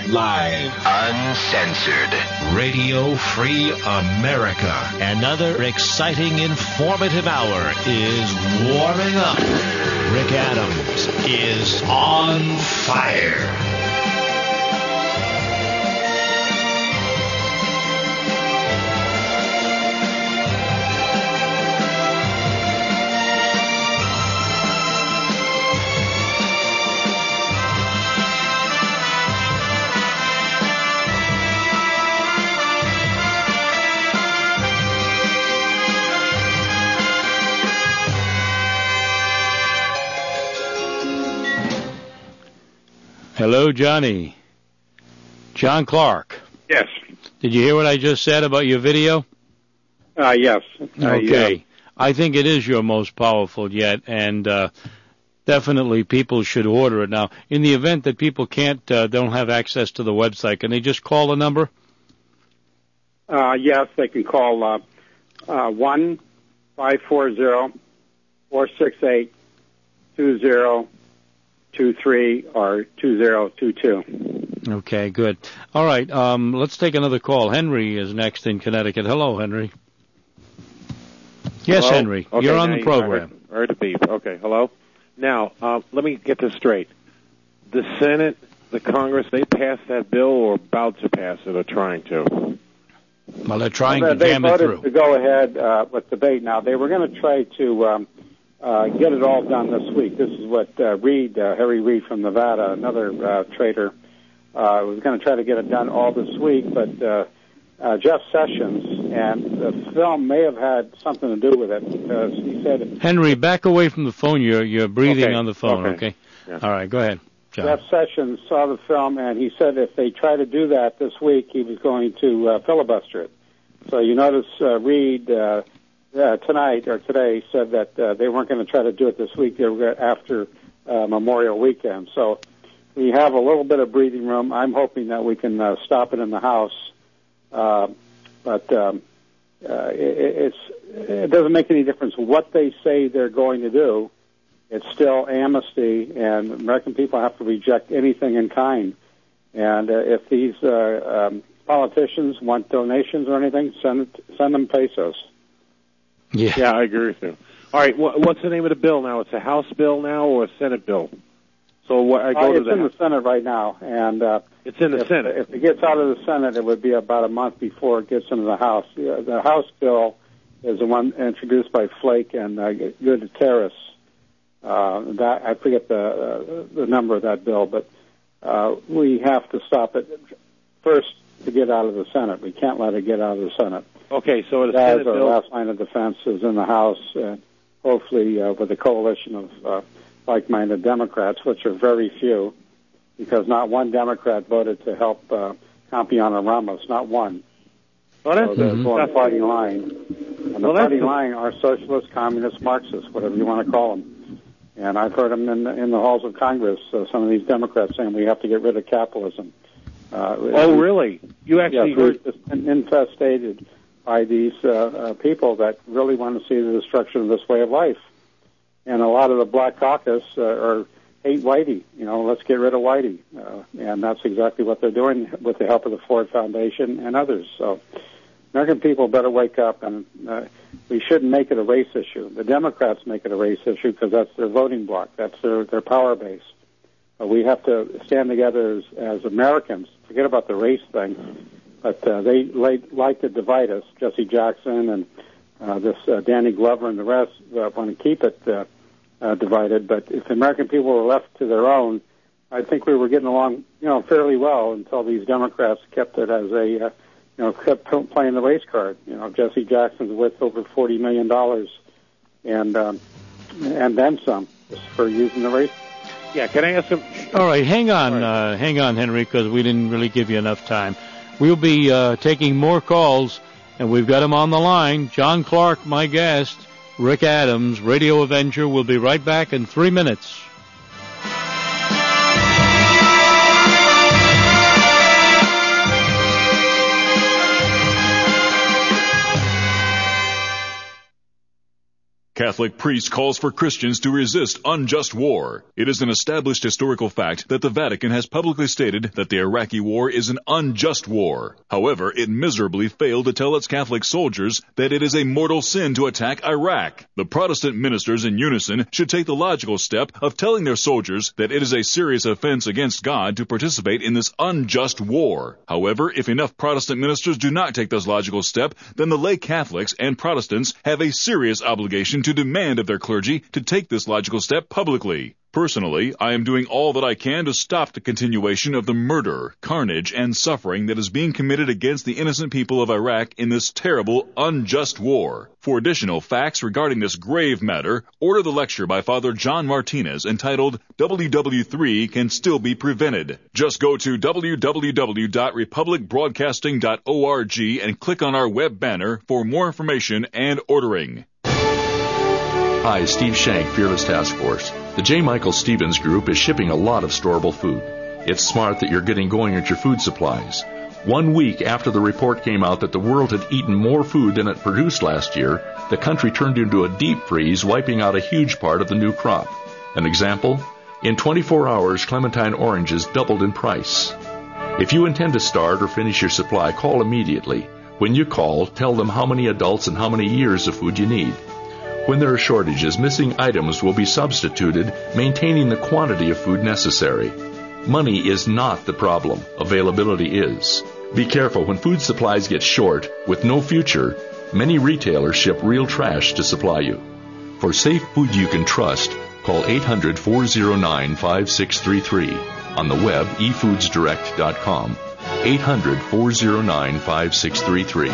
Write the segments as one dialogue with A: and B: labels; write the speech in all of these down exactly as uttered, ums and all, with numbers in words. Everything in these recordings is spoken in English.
A: Live.
B: Uncensored.
A: Radio Free America.
C: Another exciting, informative hour is warming up. Rick Adams is on fire.
D: Hello, Johnny. John Clark.
E: Yes.
D: Did you hear what I just said about your video?
E: Uh, yes.
D: Okay.
E: Uh,
D: I think it is your most powerful yet, and uh, definitely people should order it. Now, in the event that people can't, uh, don't have access to the website, can they just call the number?
E: Uh, yes, they can call uh, uh, one five four zero four six eight two zero two three or two zero two two.
D: Okay, good. All right, um, let's take another call. Henry is next in Connecticut. Hello, Henry. Yes,
F: hello?
D: Henry.
F: Okay,
D: You're on the
F: you-
D: program.
F: I heard, I heard a beep. Okay, hello. Now, uh, let me get this straight. The Senate, the Congress, they passed that bill or about to pass it or trying to?
D: Well, they're trying
E: Well,
D: to
E: they
D: jam it
E: voted
D: through.
E: to go ahead uh, with debate. Now, they were going to try to um, uh, get it all done this week. This is what uh, Reed, uh, Harry Reid from Nevada, another uh, traitor, uh, was going to try to get it done all this week, but uh, uh, Jeff Sessions, and the film may have had something to do with it because he said...
D: Henry, back away from the phone. You're you're breathing
E: Okay,
D: on the phone, okay?
E: okay.
F: Yeah.
D: All right, go ahead, John.
E: Jeff Sessions saw the film, and he said if they try to do that this week, he was going to uh, filibuster it. So you notice uh, Reed uh, uh, tonight or today said that uh, they weren't going to try to do it this week. They were gonna, after uh, Memorial Weekend. So we have a little bit of breathing room. I'm hoping that we can uh, stop it in the House, uh, but um, uh, it, it's it doesn't make any difference what they say they're going to do. It's still amnesty, and American people have to reject anything in kind. And uh, if these uh, um, politicians want donations or anything, send it, send them pesos.
D: Yeah.
F: Yeah, I agree with you. All right, wh- what's the name of the bill now? It's a House bill now or a Senate bill? So what, I go
E: Uh,
F: to
E: it's
F: the
E: in the Senate right now, and uh,
F: It's in the
E: if,
F: Senate.
E: if it gets out of the Senate, it would be about a month before it gets into the House. The, the House bill is the one introduced by Flake and uh, Gutierrez. Uh, that I forget the uh, the number of that bill, but uh, we have to stop it first to get out of the Senate. We can't let it get out of the Senate.
F: Okay, so the
E: As
F: Senate
E: our
F: bill.
E: last line of defense is in the House, and hopefully uh, with a coalition of uh, like-minded Democrats, which are very few, because not one Democrat voted to help uh, Campiano Ramos, not one.
F: Oh, that's,
E: So they're
F: mhm.
E: going
F: that's
E: party line. And the
F: Well, that's
E: party
F: the-
E: line are socialists, communists, Marxists, whatever you want to call them. And I've heard them in the, in the halls of Congress, uh, some of these Democrats saying we have to get rid of capitalism. Uh,
F: Oh, really? You actually
E: yes,
F: heard?
E: we've just been infestated by these uh, uh, people that really want to see the destruction of this way of life. And a lot of the Black Caucus uh, are hate Whitey. You know, let's get rid of Whitey. Uh, and that's exactly what they're doing with the help of the Ford Foundation and others. So American people better wake up, and uh, we shouldn't make it a race issue. The Democrats make it a race issue because that's their voting bloc. That's their, their power base. Uh, we have to stand together as, as Americans. Forget about the race thing. But uh, they like, like to divide us. Jesse Jackson and uh, this uh, Danny Glover and the rest uh, want to keep it uh, uh, divided. But if the American people were left to their own, I think we were getting along, you know, fairly well until these Democrats kept it as a, uh, you know, kept playing the race card. You know, Jesse Jackson's worth over forty million dollars, and um, and then some, just for using the race.
F: Yeah, can I ask him?
D: All right, hang on,
F: All right.
D: Uh, hang on, Henry, because we didn't really give you enough time. We'll be uh, taking more calls, and we've got him on the line. John Clark, my guest. Rick Adams, Radio Avenger. We'll be right back in three minutes.
G: Catholic priest calls for Christians to resist unjust war. It is an established historical fact that the Vatican has publicly stated that the Iraqi war is an unjust war. However, it miserably failed to tell its Catholic soldiers that it is a mortal sin to attack Iraq. The Protestant ministers in unison should take the logical step of telling their soldiers that it is a serious offense against God to participate in this unjust war. However, if enough Protestant ministers do not take this logical step, then the lay Catholics and Protestants have a serious obligation to demand of their clergy to take this logical step publicly. Personally, I am doing all that I can to stop the continuation of the murder, carnage, and suffering that is being committed against the innocent people of Iraq in this terrible, unjust war. For additional facts regarding this grave matter, order the lecture by Father John Martinez entitled W W three Can Still Be Prevented. Just go to w w w dot republic broadcasting dot org and click on our web banner for more information and ordering.
H: Hi, Steve Shank, Fearless Task Force. The J. Michael Stevens Group is shipping a lot of storable food. It's smart that you're getting going at your food supplies. One week after the report came out that the world had eaten more food than it produced last year, the country turned into a deep freeze, wiping out a huge part of the new crop. An example? In twenty-four hours, clementine oranges doubled in price. If you intend to start or finish your supply, call immediately. When you call, tell them how many adults and how many years of food you need. When there are shortages, missing items will be substituted, maintaining the quantity of food necessary. Money is not the problem. Availability is. Be careful when food supplies get short, with no future. Many retailers ship real trash to supply you. For safe food you can trust, call eight hundred, four oh nine, five six three three. On the web, e foods direct dot com. eight hundred, four oh nine, five six three three.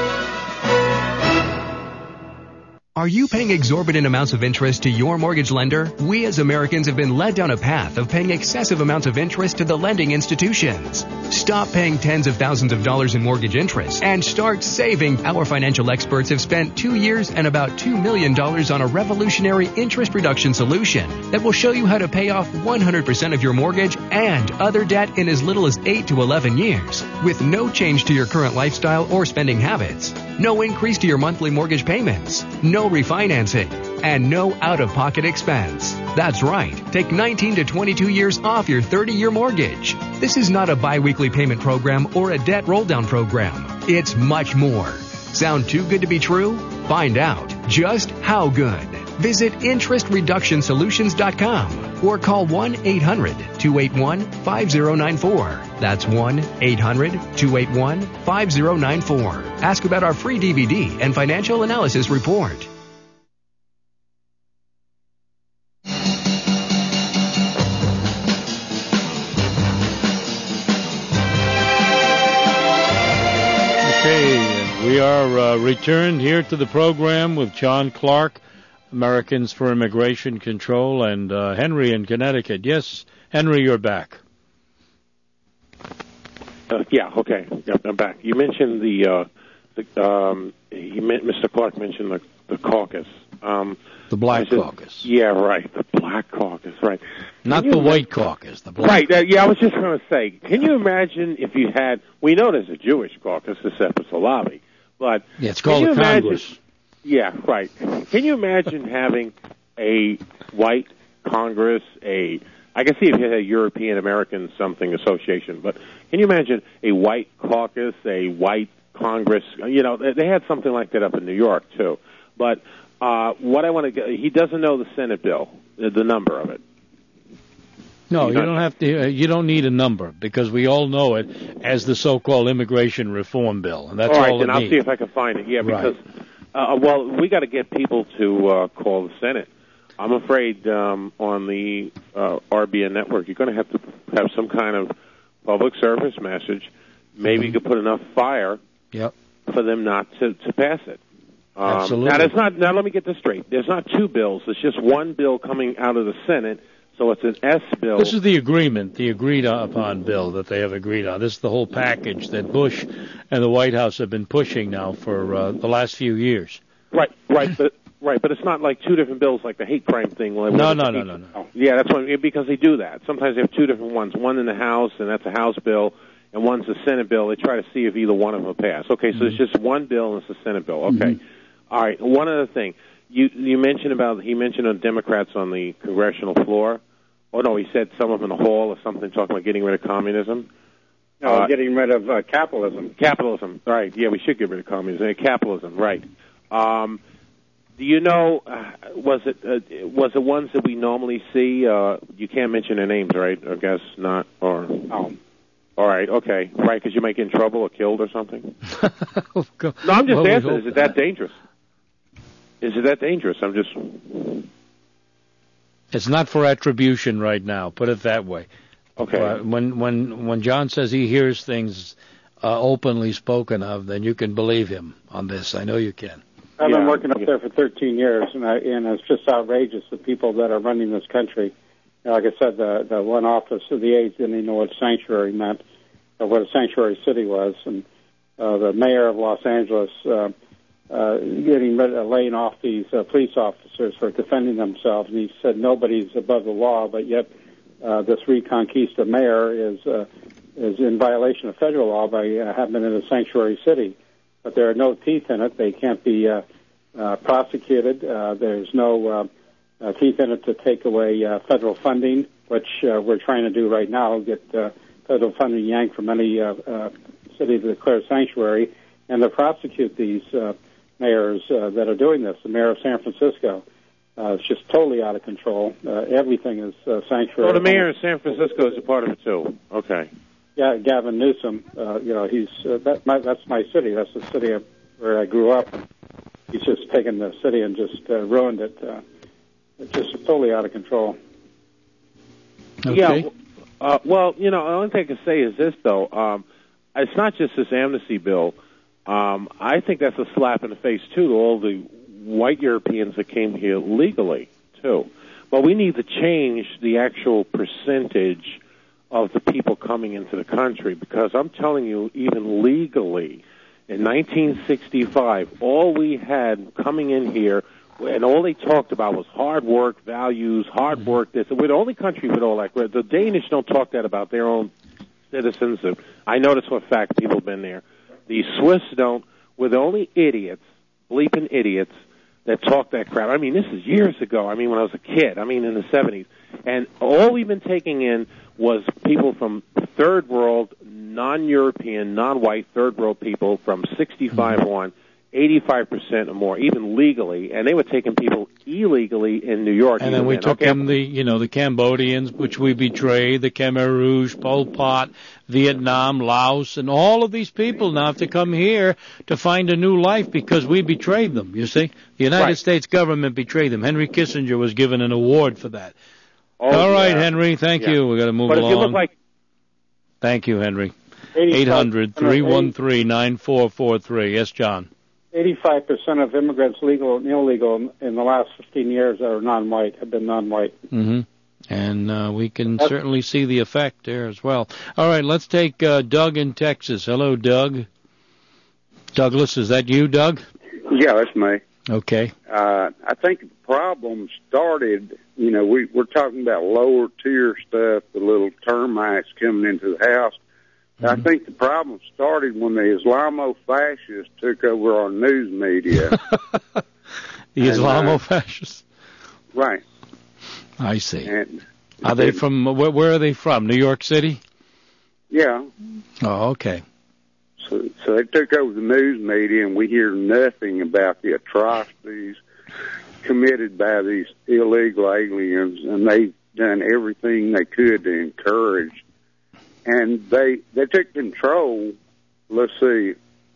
I: Are you paying exorbitant amounts of interest to your mortgage lender? We as Americans have been led down a path of paying excessive amounts of interest to the lending institutions. Stop paying tens of thousands of dollars in mortgage interest and start saving. Our financial experts have spent two years and about two million dollars on a revolutionary interest reduction solution that will show you how to pay off one hundred percent of your mortgage and other debt in as little as eight to eleven years with no change to your current lifestyle or spending habits. No increase to your monthly mortgage payments. No refinancing. And no out-of-pocket expense. That's right. Take nineteen to twenty-two years off your thirty-year mortgage. This is not a bi-weekly payment program or a debt roll-down program. It's much more. Sound too good to be true? Find out just how good. Visit interest reduction solutions dot com or call one eight hundred, two eight one, five oh nine four. That's one eight hundred, two eight one, five oh nine four. Ask about our free D V D and financial analysis report.
D: We are uh, returned here to the program with John Clark, Americans for Immigration Control, and uh, Henry in Connecticut. Yes, Henry, you're back.
F: Uh, yeah, okay. Yep, I'm back. You mentioned the, uh, the um, he meant, Mister Clark mentioned the, the caucus. Um,
D: the Black
F: said,
D: Caucus.
F: Yeah, right. The Black Caucus, right.
D: Not the White Caucus. The Black.
F: Right. Uh, yeah, I was just going to say, can you imagine if you had, we know there's a Jewish caucus, the Separatsalavi, but
D: yeah, it's called the Congress.
F: Imagine, yeah, right. Can you imagine having a white Congress, a, I can see if you had a European American something association, but can you imagine a white caucus, a white Congress? You know, they had something like that up in New York, too. But uh, what I want to get, he doesn't know the Senate bill, the, the number of it.
D: No, you don't have to. Uh, you don't need a number because we all know it as the so-called immigration reform bill, and that's all,
F: all right,
D: it
F: then I'll
D: needs.
F: see if I can find it. Yeah,
D: right.
F: because uh, well, we got to get people to uh, call the Senate. I'm afraid um, on the uh, R B N network, you're going to have to have some kind of public service message. Maybe mm-hmm. you could put enough fire
D: yep.
F: for them not to, to pass it. Um,
D: Absolutely.
F: Now, there's not. Now, let me get this straight. There's not two bills. There's just one bill coming out of the Senate. So it's an S bill.
D: This is the agreement, the agreed-upon bill that they have agreed on. This is the whole package that Bush and the White House have been pushing now for uh, the last few years.
F: Right, right, but right, but it's not like two different bills, like the hate crime thing.
D: No, no, no, no, no, no.
F: Yeah, that's what, because they do that. Sometimes they have two different ones. One in the House, and that's a House bill, and one's a Senate bill. They try to see if either one of them will pass. Okay, so mm-hmm. it's just one bill, and it's a Senate bill. Okay, mm-hmm. All right. One other thing. you you mentioned about he mentioned the Democrats on the congressional floor. Oh no, he said some of them in the hall or something talking about getting rid of communism.
E: No, uh, getting rid of uh, capitalism.
F: Capitalism, right? Yeah, we should get rid of communism. Capitalism, right? Um, do you know? Uh, was it uh, was it ones that we normally see? Uh, you can't mention their names, right? I guess not. Or
E: no.
F: All right, okay, right? Because you might get in trouble or killed or something.
D: No,
F: I'm just
D: well,
F: asking. Is it that dangerous? Is it that dangerous? I'm just.
D: It's not for attribution right now. Put it that way.
F: Okay.
D: Uh, when when when John says he hears things uh, openly spoken of, then you can believe him on this. I know you can.
E: I've
F: yeah.
E: been working up there for thirteen years, and, I, and it's just outrageous the people that are running this country. Like I said, the the one office of the aides didn't even know what sanctuary meant, or what a sanctuary city was, and uh, the mayor of Los Angeles. Uh, Uh, getting rid of laying off these uh, police officers for defending themselves, and he said nobody's above the law, but yet uh, this Reconquista mayor is uh, is in violation of federal law by uh, having it in a sanctuary city. But there are no teeth in it; they can't be uh, uh, prosecuted. Uh, there's no uh, uh, teeth in it to take away uh, federal funding, which uh, we're trying to do right now, get uh, federal funding yanked from any uh, uh, city to declare sanctuary, and to prosecute these Uh, mayors uh, that are doing this. The mayor of San Francisco uh, is just totally out of control. Uh, everything is uh, sanctuary.
F: Oh, the mayor of San Francisco is a part of it too. Okay.
E: Yeah, Gavin Newsom. Uh, you know, he's uh, that. My, that's my city. That's the city where I grew up. He's just taken the city and just uh, ruined it. Uh, it's just totally out of control.
D: Okay.
F: Yeah. Uh, well, you know, the only thing I can say is this though. Um, it's not just this amnesty bill. Um, I think that's a slap in the face, too, to all the white Europeans that came here legally, too. But we need to change the actual percentage of the people coming into the country, because I'm telling you, even legally, in nineteen sixty-five, all we had coming in here, and all they talked about was hard work, values, hard work, this. We're the only country with all that. The Danish don't talk that about their own citizens. I know this for a fact. People have been there. The Swiss don't. We're the only idiots, bleeping idiots, that talk that crap. I mean, this is years ago. I mean, when I was a kid. I mean, in the seventies. And all we've been taking in was people from third world, non-European, non-white, third world people from sixty-five on, eighty-five percent or more, even legally. And they were taking people illegally in New York.
D: And then we
F: in.
D: took
F: okay.
D: them, the, you know, the Cambodians, which we betrayed, the Khmer Rouge, Pol Pot, Vietnam, Laos, and all of these people now have to come here to find a new life because we betrayed them, you see. The United
F: right.
D: States government betrayed them. Henry Kissinger was given an award for that.
F: Oh,
D: all right,
F: yeah.
D: Henry, thank
F: yeah.
D: you. We've got to move
F: but
D: along.
F: If you look like-
D: thank you, Henry. eight hundred, three one three, nine four four three. Yes, John.
E: eighty-five percent of immigrants, legal and illegal, in the last fifteen years are non-white, have been non-white.
D: Mm-hmm. And uh, we can That's... certainly see the effect there as well. All right, let's take uh, Doug in Texas. Hello, Doug. Douglas, is that you, Doug?
J: Yeah, that's me.
D: Okay.
J: Uh, I think the problem started, you know, we, we're talking about lower tier stuff, the little termites coming into the house. Mm-hmm. I think the problem started when the Islamo-fascists took over our news media.
D: the Islamo-fascists?
J: Uh, right.
D: I see.
J: And
D: are they from, where, where are they from, New York City?
J: Yeah.
D: Oh, okay.
J: So, so they took over the news media, and we hear nothing about the atrocities committed by these illegal aliens, and they've done everything they could to encourage. And they they took control. Let's see.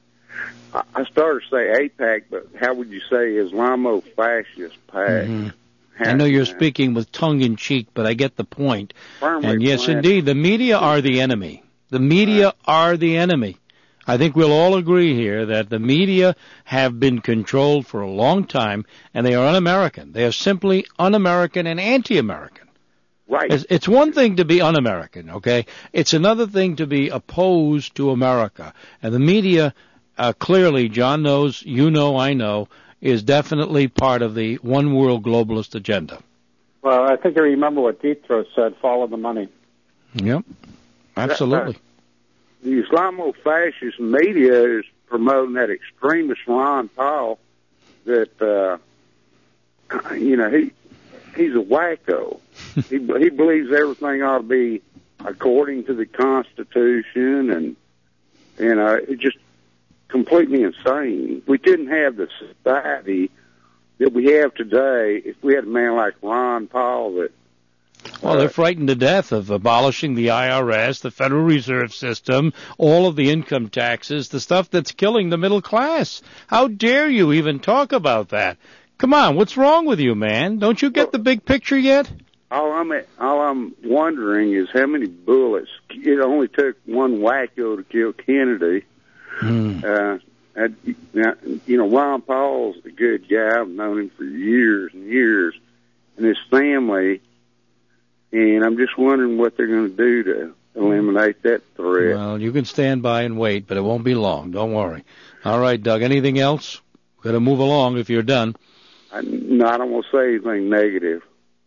J: I, I started to say AIPAC, but how would you say Islamo-fascist pack?
D: Mm-hmm. I know you're speaking with tongue-in-cheek, but I get the point.
J: Firmly
D: and yes,
J: planned.
D: indeed, the media are the enemy. The media right. are the enemy. I think we'll all agree here that the media have been controlled for a long time, and they are un-American. They are simply un-American and anti-American.
J: Right.
D: It's, it's one thing to be un-American, okay? It's another thing to be opposed to America. And the media, uh, clearly, John knows, you know, I know, is definitely part of the one-world globalist agenda.
E: Well, I think I remember what Deep Throat said, follow the money.
D: Yep, absolutely.
J: That, uh, the Islamo-fascist media is promoting that extremist Ron Paul that uh, you know, he he's a wacko. he he believes everything ought to be according to the Constitution, and you know, it's just completely insane. We couldn't have the society that we have today if we had a man like Ron Paul that.
D: Well, they're frightened to death of abolishing the I R S, the Federal Reserve System, all of the income taxes, the stuff that's killing the middle class. How dare you even talk about that? Come on, what's wrong with you, man? Don't you get the big picture yet?
J: All I'm all I'm wondering is how many bullets. It only took one wacko to kill Kennedy.
D: Hmm.
J: Uh, I, you know, Ron Paul's a good guy. I've known him for years and years, and his family. And I'm just wondering what they're going to do to eliminate that threat.
D: Well, you can stand by and wait, but it won't be long. Don't worry. All right, Doug, anything else? We've got to move along if you're done.
J: I, no, I don't want to say anything negative.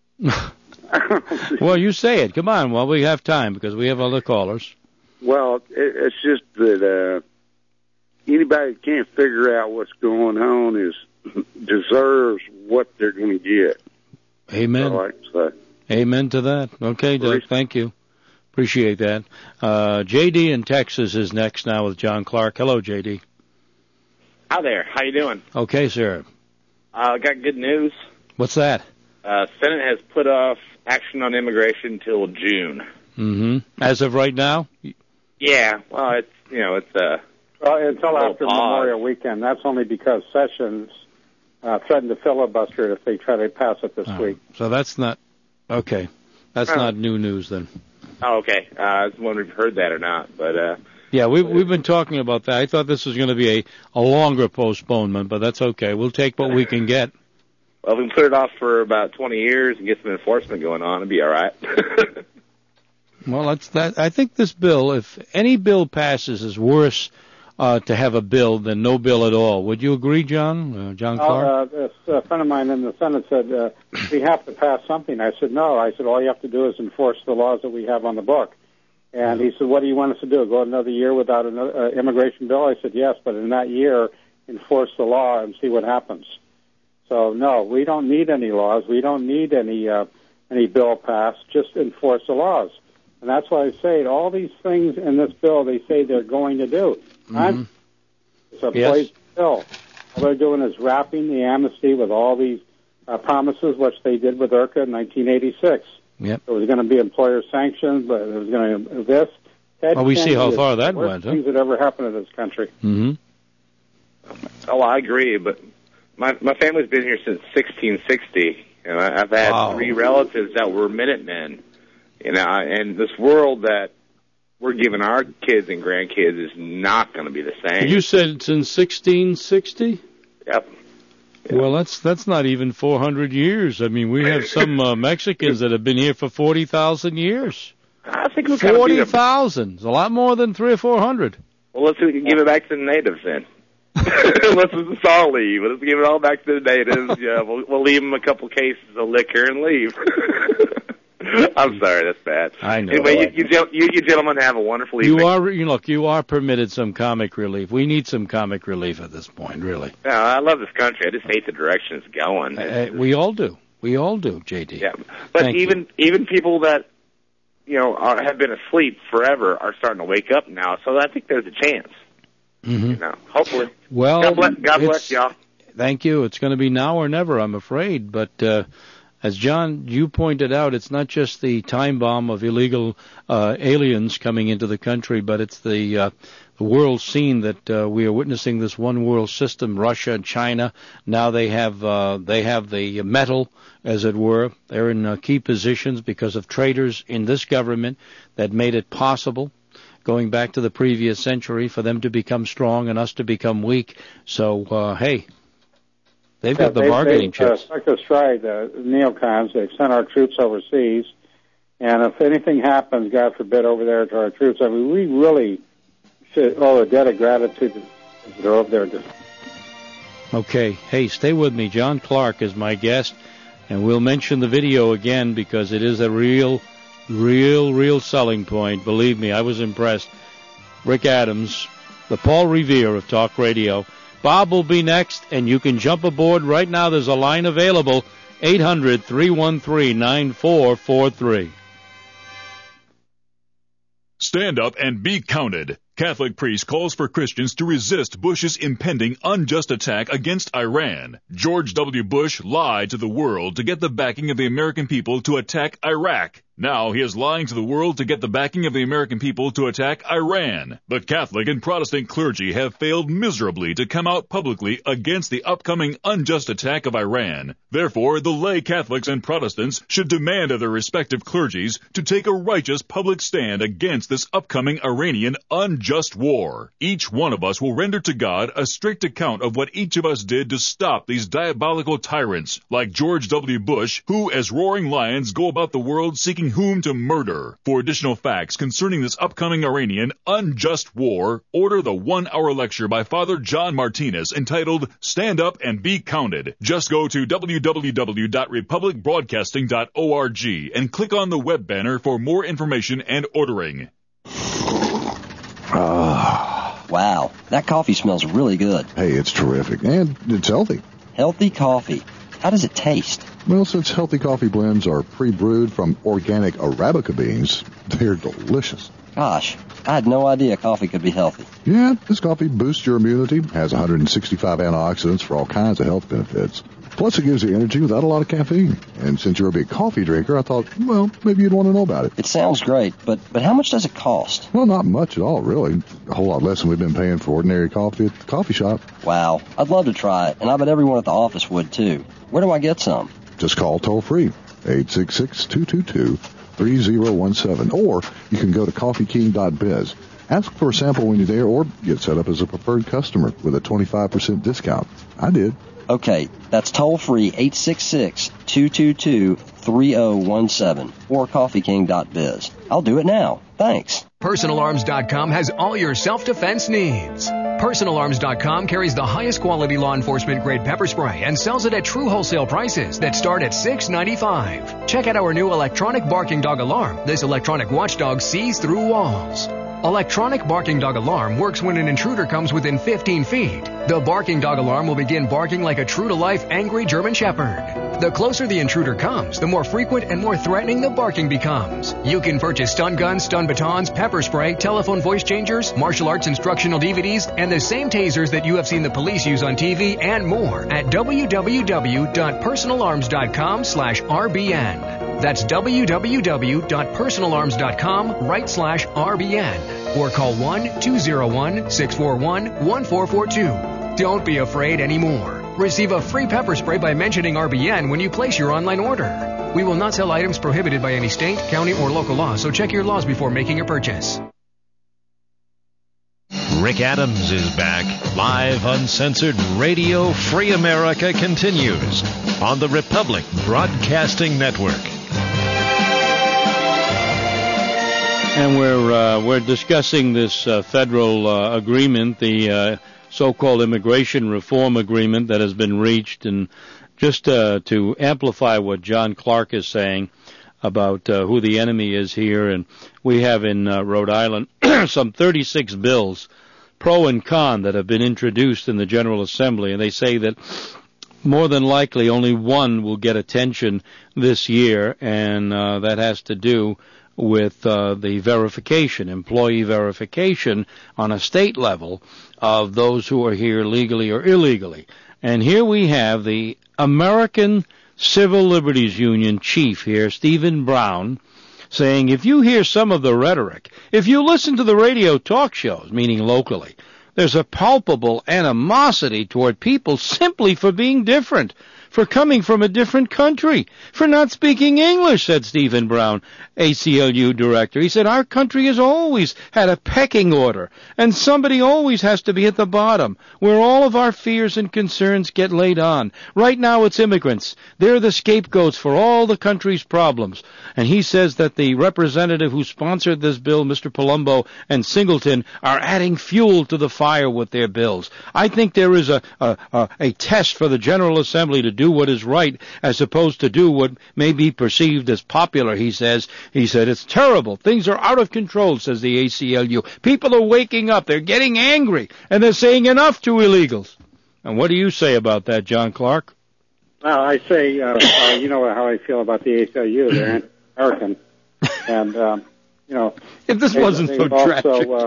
D: Well, you say it. Come on. Well, we have time because we have other callers.
J: Well, it, it's just that uh, anybody that can't figure out what's going on is deserves what they're going to get.
D: Amen.
J: I like to say.
D: Amen to that. Okay, Doug, thank you. Appreciate that. Uh, J D in Texas is next now with John Clark. Hello, J D.
K: Hi there. How you doing?
D: Okay, sir.
K: I uh, got good news.
D: What's that?
K: Uh, Senate has put off action on immigration till June.
D: Mm-hmm. As of right now?
K: Yeah. Well, it's, you know, it's uh,
E: well, until after
K: pause.
E: Memorial Weekend. That's only because Sessions uh, threatened to filibuster it if they try to pass it this
D: oh,
E: week.
D: So that's not... Okay. That's
K: oh.
D: not new news then.
K: Oh, okay. Uh, I was wondering if you've heard that or not, but... Uh,
D: yeah, we've, we've been talking about that. I thought this was going to be a, a longer postponement, but that's okay. We'll take what we can get.
K: Well, if we can put it off for about twenty years and get some enforcement going on, it'll be all right.
D: Well, that's that. I think this bill, if any bill passes, is worse uh, to have a bill than no bill at all. Would you agree, John? Uh, John Clark?
E: Uh, uh, a friend of mine in the Senate said, uh, we have to pass something. I said, no. I said, all you have to do is enforce the laws that we have on the book. And he said, what do you want us to do, go another year without an uh, immigration bill? I said, yes, but in that year, enforce the law and see what happens. So, no, we don't need any laws. We don't need any uh, any bill passed. Just enforce the laws. And that's why I say all these things in this bill they say they're going to do.
D: Mm-hmm.
E: It's a
D: yes.
E: poison pill. All they're doing is wrapping the amnesty with all these uh, promises, which they did with IRCA in nineteen eighty-six.
D: Yep.
E: It was going to be employer sanctions, but it was going to this. Ted
D: well, we see how far that
E: worst
D: went. Huh?
E: Things that ever happened in this country.
D: Mm-hmm.
K: Oh, I agree, but my my family's been here since sixteen sixty, and I, I've had
D: wow.
K: three relatives that were Minutemen. You know, and this world that we're giving our kids and grandkids is not going to be the same.
D: You said it's in sixteen sixty?
K: Yep.
D: Yep. Well, that's that's not even four hundred years. I mean, we have some uh, Mexicans that have been here for forty thousand years.
K: I think we'll
D: forty thousand. A lot more than three or four hundred.
K: Well, let's see if we can give it back to the natives then. Let's just all leave. Let's give it all back to the natives. Yeah, we'll, we'll leave them a couple cases of liquor and leave. I'm sorry, that's bad.
D: I know.
K: Anyway, you, you, you, you gentlemen have a wonderful evening.
D: You are, you look, you are permitted some comic relief. We need some comic relief at this point, really.
K: No, I love this country. I just hate the direction it's going.
D: Uh, we all do. We all do, J D.
K: Yeah, but
D: Thank
K: even
D: you.
K: even people that you know are, have been asleep forever are starting to wake up now. So I think there's a chance.
D: Mm-hmm.
K: You know, hopefully.
D: Well,
K: God bless, God bless y'all.
D: Thank you. It's going to be now or never, I'm afraid. But uh, as John, you pointed out, it's not just the time bomb of illegal uh, aliens coming into the country, but it's the, uh, the world scene that uh, we are witnessing. This one world system, Russia and China. Now they have uh, they have the metal, as it were. They're in uh, key positions because of traitors in this government that made it possible, going back to the previous century, for them to become strong and us to become weak. So, uh, hey, they've
E: yeah,
D: got the
E: they,
D: bargaining
E: they've,
D: chips.
E: Uh, stuck their stride, the neocons. They've sent our troops overseas. And if anything happens, God forbid, over there to our troops, I mean, we really should owe a debt of gratitude to they're over there. Just...
D: Okay. Hey, stay with me. John Clark is my guest, and we'll mention the video again because it is a real... Real, real selling point. Believe me, I was impressed. Rick Adams, the Paul Revere of talk radio, Bob will be next, and you can jump aboard right now. There's a line available, eight hundred, three one three, nine four four three.
G: Stand up and be counted. Catholic priest calls for Christians to resist Bush's impending unjust attack against Iran. George W. Bush lied to the world to get the backing of the American people to attack Iraq. Now he is lying to the world to get the backing of the American people to attack Iran. The Catholic and Protestant clergy have failed miserably to come out publicly against the upcoming unjust attack of Iran. Therefore, the lay Catholics and Protestants should demand of their respective clergies to take a righteous public stand against this upcoming Iranian unjust war. Each one of us will render to God a strict account of what each of us did to stop these diabolical tyrants, like George W. Bush, who, as roaring lions, go about the world seeking whom to murder. For additional facts concerning this upcoming Iranian unjust war, order the one-hour lecture by Father John Martinez entitled Stand Up and Be Counted. Just go to w w w dot republic broadcasting dot org and click on the web banner for more information and ordering.
L: Ah. Wow, that coffee smells really good.
M: Hey, it's terrific, and it's healthy.
L: Healthy coffee. How does it taste?
M: Well, since healthy coffee blends are pre-brewed from organic Arabica beans, they're delicious.
L: Gosh, I had no idea coffee could be healthy.
M: Yeah, this coffee boosts your immunity, has one hundred sixty-five antioxidants for all kinds of health benefits. Plus, it gives you energy without a lot of caffeine. And since you're a big coffee drinker, I thought, well, maybe you'd want to know about it.
L: It sounds great, but but how much does it cost?
M: Well, not much at all, really. A whole lot less than we've been paying for ordinary coffee at the coffee shop.
L: Wow, I'd love to try it, and I bet everyone at the office would, too. Where do I get some?
M: Just call toll-free, eight six six, two two two, three zero one seven, or you can go to coffee king dot biz. Ask for a sample when you're there, or get set up as a preferred customer with a twenty-five percent discount. I did.
L: Okay, that's toll-free, eight six six, two two two, three zero one seven, or coffee king dot biz. I'll do it now. Thanks.
I: Personal Arms dot com has all your self-defense needs. Personal Arms dot com carries the highest quality law enforcement grade pepper spray and sells it at true wholesale prices that start at six ninety-five. Check out our new electronic barking dog alarm. This electronic watchdog sees through walls. Electronic barking dog alarm works when an intruder comes within fifteen feet. The barking dog alarm will begin barking like a true-to-life angry German shepherd. The closer the intruder comes, the more frequent and more threatening the barking becomes. You can purchase stun guns, stun batons, pepper spray, telephone voice changers, martial arts instructional D V Ds, and the same tasers that you have seen the police use on T V and more at w w w dot personal arms dot com slash R B N. That's w w w dot personal arms dot com right slash R B N. Or call one two zero one, six four one, one four four two. Don't be afraid anymore. Receive a free pepper spray by mentioning R B N when you place your online order. We will not sell items prohibited by any state, county, or local law, so check your laws before making a purchase.
C: Rick Adams is back. Live, uncensored Radio Free America continues on the Republic Broadcasting Network.
D: And we're uh, we're discussing this uh, federal uh, agreement, the uh, so-called immigration reform agreement that has been reached, and just uh, to amplify what John Clark is saying about uh, who the enemy is here, and we have in uh, Rhode Island some thirty-six bills, pro and con, that have been introduced in the General Assembly, and they say that more than likely only one will get attention this year, and uh, that has to do with uh, the verification, employee verification on a state level of those who are here legally or illegally. And here we have the American Civil Liberties Union chief here, Stephen Brown, saying if you hear some of the rhetoric, if you listen to the radio talk shows, meaning locally, there's a palpable animosity toward people simply for being different, for coming from a different country, for not speaking English, said Stephen Brown, A C L U director. He said, our country has always had a pecking order, and somebody always has to be at the bottom, where all of our fears and concerns get laid on. Right now it's immigrants. They're the scapegoats for all the country's problems. And he says that the representative who sponsored this bill, Mister Palumbo and Singleton, are adding fuel to the fire with their bills. I think there is a, a, a, a test for the General Assembly to do what is right as opposed to do what may be perceived as popular, he says. He said, it's terrible. Things are out of control, says the A C L U. People are waking up. They're getting angry, and they're saying enough to illegals. And what do you say about that, John Clark?
E: Well, I say, uh, uh, you know how I feel about the A C L U. They're anti-American. And, um, you know...
D: If this
E: they,
D: wasn't so
E: also,
D: tragic.
E: Uh,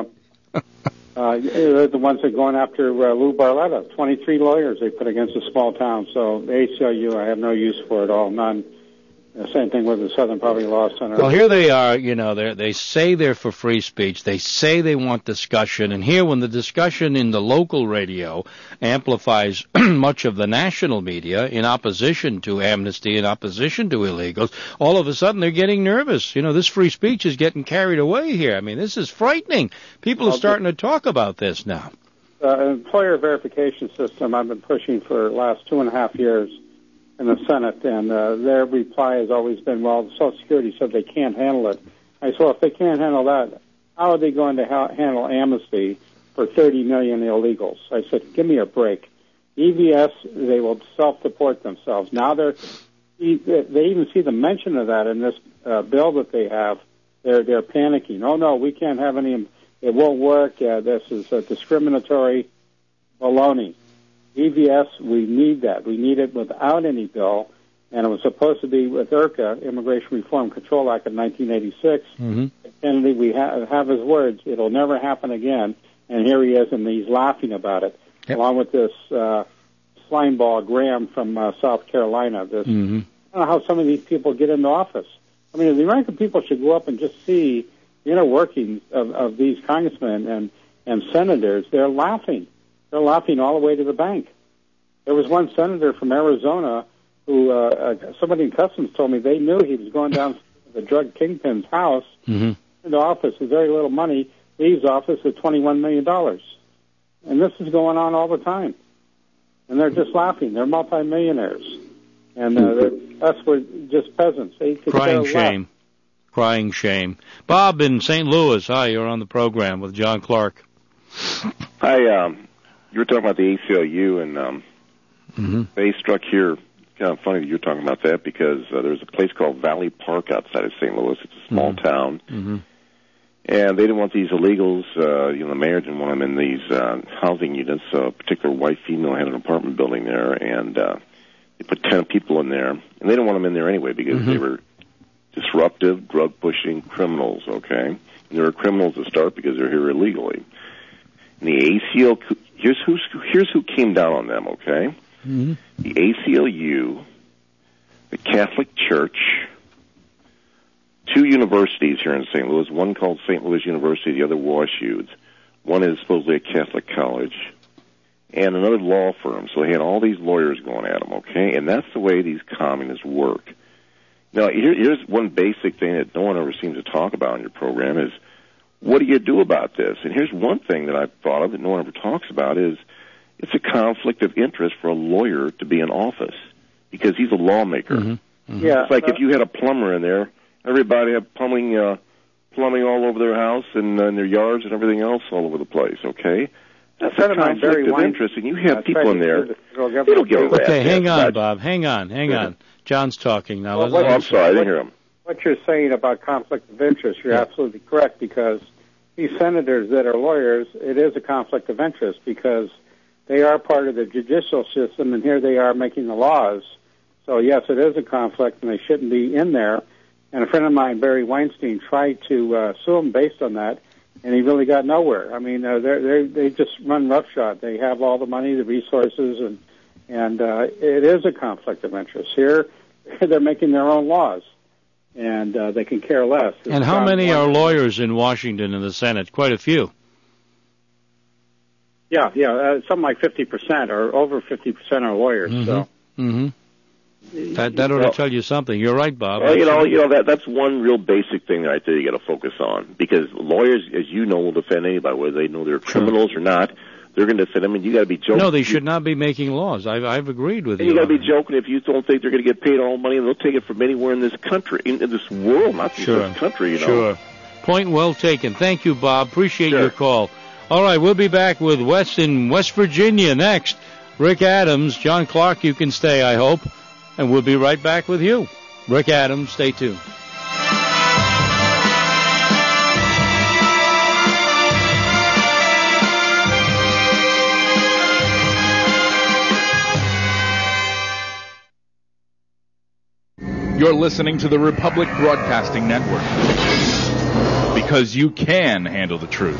E: uh, they're the ones that are going after uh, Lou Barletta. twenty-three lawyers they put against a small town. So the A C L U, I have no use for it all. None. The same thing with the Southern Poverty Law Center.
D: Well, here they are, you know, they they say they're for free speech. They say they want discussion. And here, when the discussion in the local radio amplifies much of the national media in opposition to amnesty, in opposition to illegals, all of a sudden they're getting nervous. You know, this free speech is getting carried away here. I mean, this is frightening. People are starting to talk about this now.
E: Uh, employer verification system I've been pushing for the last two and a half years in the Senate, and uh, their reply has always been, well, Social Security said they can't handle it. I said, well, if they can't handle that, how are they going to ha- handle amnesty for thirty million illegals? I said, give me a break. E V S, they will self-deport themselves. Now they're, they even see the mention of that in this uh, bill that they have. They're, they're panicking. Oh, no, we can't have any, it won't work. Uh, this is uh, discriminatory baloney. E V S, we need that. We need it without any bill, and it was supposed to be with IRCA, Immigration Reform Control Act of nineteen eighty-six.
D: Mm-hmm.
E: Kennedy, we ha- have his words. It'll never happen again, and here he is, and he's laughing about it, yep. along with this uh, slimeball Graham from uh, South Carolina. This,
D: mm-hmm.
E: I don't know how some of these people get into office. I mean, the American people should go up and just see the inner workings of, of these congressmen and, and senators. They're laughing. They're laughing all the way to the bank. There was one senator from Arizona who, uh, uh, somebody in Customs told me they knew he was going down to the drug kingpin's house
D: mm-hmm.
E: into office with very little money, leaves office with twenty-one million dollars. And this is going on all the time. And they're just laughing. They're multimillionaires. And uh, they're, us, we're just peasants. They could
D: Crying
E: care
D: shame.
E: less.
D: Crying shame. Bob in Saint Louis. Hi, you're on the program with John Clark.
N: Hi, um, you were talking about the A C L U, and um,
D: mm-hmm.
N: they struck here. It's kind of funny that you're talking about that because uh, there's a place called Valley Park outside of Saint Louis. It's a small
D: mm-hmm.
N: town.
D: Mm-hmm.
N: And they didn't want these illegals, uh, you know, the mayor didn't want them in these uh, housing units. So a particular white female had an apartment building there, and uh, they put ten people in there. And they didn't want them in there anyway because
D: mm-hmm.
N: they were disruptive, drug-pushing criminals, okay? And they were criminals to start because they're here illegally. And the A C L U, here's, who's, here's who came down on them, okay?
D: Mm-hmm.
N: The A C L U, the Catholic Church, two universities here in Saint Louis, one called Saint Louis University, the other WashU. One is supposedly a Catholic college, and another law firm. So they had all these lawyers going at them, okay? And that's the way these communists work. Now, here, here's one basic thing that no one ever seems to talk about in your program is, what do you do about this? And here's one thing that I've thought of that no one ever talks about is it's a conflict of interest for a lawyer to be in office because he's a lawmaker.
D: Mm-hmm. Mm-hmm.
E: Yeah,
N: it's like
E: uh,
N: if you had a plumber in there, everybody had plumbing, uh, plumbing all over their house and uh, in their yards and everything else all over the place. Okay, that's a conflict of Weinstein, interest, and you have uh, people in there. They don't give a rat's
D: Okay, hang on,
N: much.
D: Bob. Hang on, hang
N: yeah.
D: on. John's talking now.
E: Well,
N: oh, I'm sorry, I didn't
E: what,
N: hear him.
E: What you're saying about conflict of interest, you're
D: yeah.
E: absolutely correct because these senators that are lawyers, it is a conflict of interest because they are part of the judicial system, and here they are making the laws. So, yes, it is a conflict, and they shouldn't be in there. And a friend of mine, Barry Weinstein, tried to uh, sue him based on that, and he really got nowhere. I mean, uh, they're, they're, they just run roughshod. They have all the money, the resources, and and uh, it is a conflict of interest. Here, they're making their own laws, and uh, they can care less. It's
D: and how
E: John
D: many
E: Weinstein.
D: are lawyers in Washington in the Senate? Quite a few.
E: Yeah, yeah, uh, something like fifty percent or over fifty percent are lawyers.
D: Mm-hmm.
E: So.
D: Mm-hmm. That that ought
N: well,
D: to tell you something. You're right, Bob.
N: Well, you know, you know that that's one real basic thing right there you got to focus on because lawyers, as you know, will defend anybody whether they know they're criminals or not. They're going to defend them, and you got to be joking.
D: No, they should not be making laws. I've I've agreed with
N: and
D: you.
N: You got to be joking if you don't think they're going to get paid all the money, and they'll take it from anywhere in this country, in, in this world, not just
D: sure.
N: this country. You know.
D: Sure. Point well taken. Thank you, Bob. Appreciate
N: sure.
D: your call. All right, we'll be back with West in West Virginia next. Rick Adams, John Clark, you can stay, I hope. And we'll be right back with you. Rick Adams, stay tuned.
O: You're listening to the Republic Broadcasting Network. Because you can handle the truth.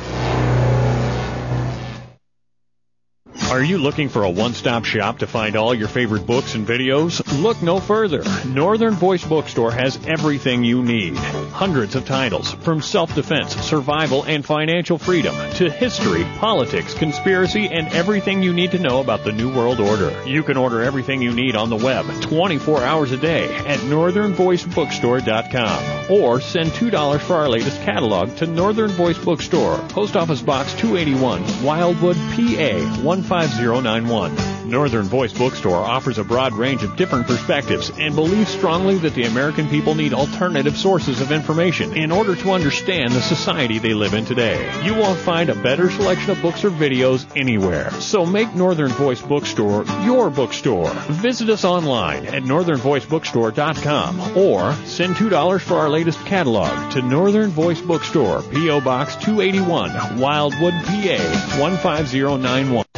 C: Are you looking for a one-stop shop to find all your favorite books and videos? Look no further. Northern Voice Bookstore has everything you need. Hundreds of titles, from self-defense, survival, and financial freedom, to history, politics, conspiracy, and everything you need to know about the New World Order. You can order everything you need on the web, twenty-four hours a day, at northern voice bookstore dot com. Or send two dollars for our latest catalog to Northern Voice Bookstore, Post Office Box two eighty-one, Wildwood, P A one five zero nine one. Northern Voice Bookstore offers a broad range of different perspectives and believes strongly that the American people need alternative sources of information in order to understand the society they live in today. You won't find a better selection of books or videos anywhere. So make Northern Voice Bookstore your bookstore. Visit us online at northern voice bookstore dot com or send two dollars for our latest catalog to Northern Voice Bookstore, P O Box two eighty-one, Wildwood, P A one five zero nine one.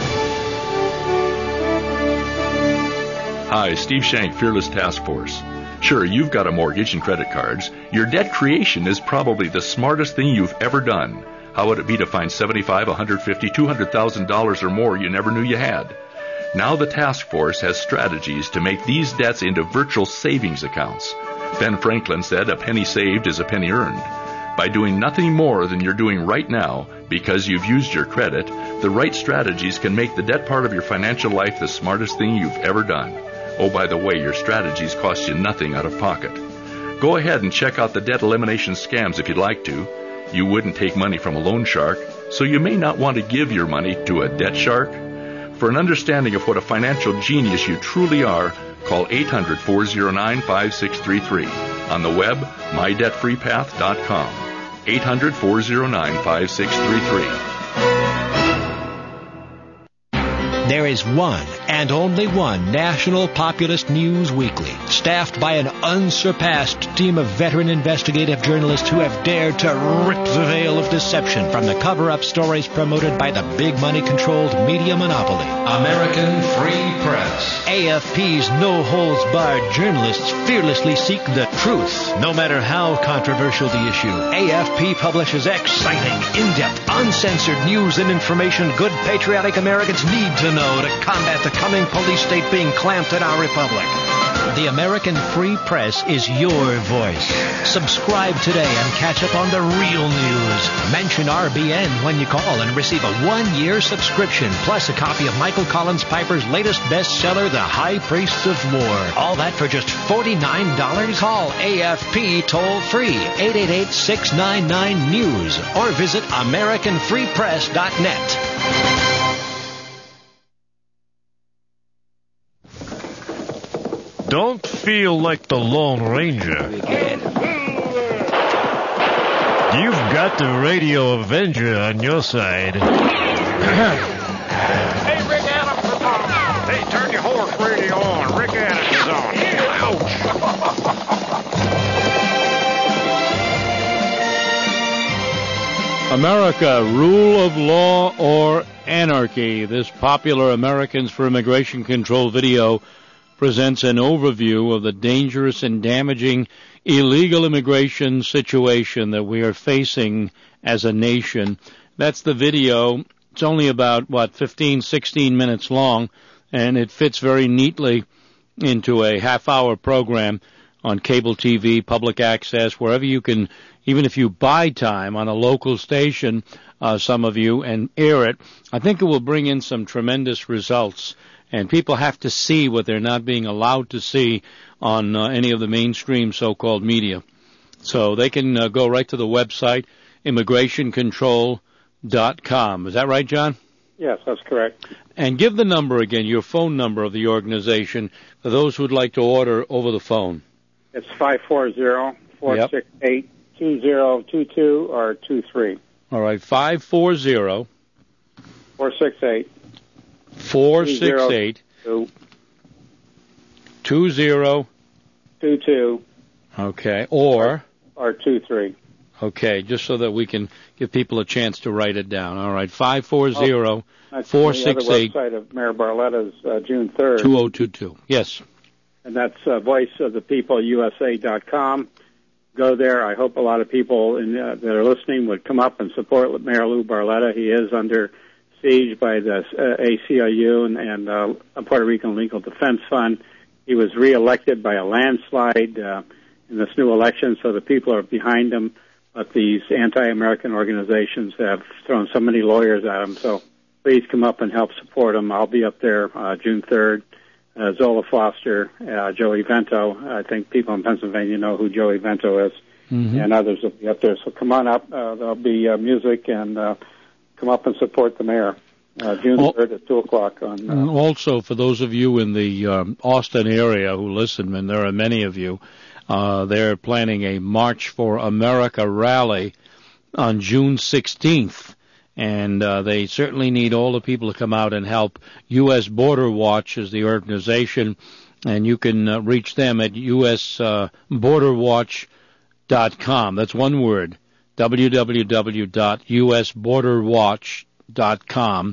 H: Hi, Steve Shank, Fearless Task Force. Sure, you've got a mortgage and credit cards. Your debt creation is probably the smartest thing you've ever done. How would it be to find seventy-five, one hundred fifty, two hundred thousand dollars or more you never knew you had? Now the task force has strategies to make these debts into virtual savings accounts. Ben Franklin said a penny saved is a penny earned. By doing nothing more than you're doing right now, because you've used your credit, the right strategies can make the debt part of your financial life the smartest thing you've ever done. Oh, by the way, your strategies cost you nothing out of pocket. Go ahead and check out the debt elimination scams if you'd like to. You wouldn't take money from a loan shark, so you may not want to give your money to a debt shark. For an understanding of what a financial genius you truly are, call eight hundred, four oh nine, five six three three. On the web, my debt free path dot com. eight hundred, four oh nine, five six three three.
P: There is one and only one National Populist News Weekly, staffed by an unsurpassed team of veteran investigative journalists who have dared to rip the veil of deception from the cover-up stories promoted by the big money-controlled media monopoly. American Free Press. A F P's no-holds-barred journalists fearlessly seek the truth, no matter how controversial the issue. A F P publishes exciting, in-depth, uncensored news and information good patriotic Americans need to know to combat the coming police state being clamped in our republic. The American Free Press is your voice. Subscribe today and catch up on the real news. Mention R B N when you call and receive a one-year subscription, plus a copy of Michael Collins Piper's latest bestseller, The High Priests of War. All that for just forty-nine dollars. Call A F P toll-free, eight eight eight, six nine nine, news, or visit american free press dot net.
Q: Don't feel like the Lone Ranger. You've got the Radio Avenger on your side.
R: Hey, Rick Adams is on. Hey, turn your horse radio on. Rick Adams is on.
D: America, rule of law or anarchy? This popular Americans for Immigration Control video presents an overview of the dangerous and damaging illegal immigration situation that we are facing as a nation. That's the video. It's only about, what, fifteen, sixteen minutes long, and it fits very neatly into a half-hour program on cable T V, public access, wherever you can, even if you buy time on a local station, uh, some of you, and air it. I think it will bring in some tremendous results. And people have to see what they're not being allowed to see on uh, any of the mainstream so-called media. So they can uh, go right to the website, immigration control dot com. Is that right, John?
E: Yes, that's correct.
D: And give the number again, your phone number of the organization, for those who would like to order over the phone.
E: It's five four zero, four six eight, two zero two two or two three.
D: All right, five four zero,
E: four six eight.
D: Four six eight two zero
E: two two.
D: Okay, or
E: or two three.
D: Okay, just so that we can give people a chance to write it down. All right, five four zero four six eight.
E: The website of Mayor Barletta's uh, June third.
D: Two zero two two. Yes.
E: and that's uh, voice of the people U S A dot com. Go there. I hope a lot of people in, uh, that are listening would come up and support Mayor Lou Barletta. He is under siege by the uh, A C L U and, and uh, Puerto Rican Legal Defense Fund. He was reelected by a landslide uh, in this new election, so the people are behind him. But these anti-American organizations have thrown so many lawyers at him. So please come up and help support him. I'll be up there uh, June third. Uh, Zola Foster, uh, Joey Vento. I think people in Pennsylvania know who Joey Vento is, mm-hmm. and others will be up there. So come on up. Uh, there'll be uh, music, and uh, come up and support the mayor. Uh, June third at two o'clock. On, uh,
D: also, for those of you in the um, Austin area who listen, and there are many of you, uh, they're planning a March for America rally on June sixteenth. And uh, they certainly need all the people to come out and help. U S Border Watch is the organization, and you can uh, reach them at U S border watch dot com. That's one word, w w w dot u s border watch dot com,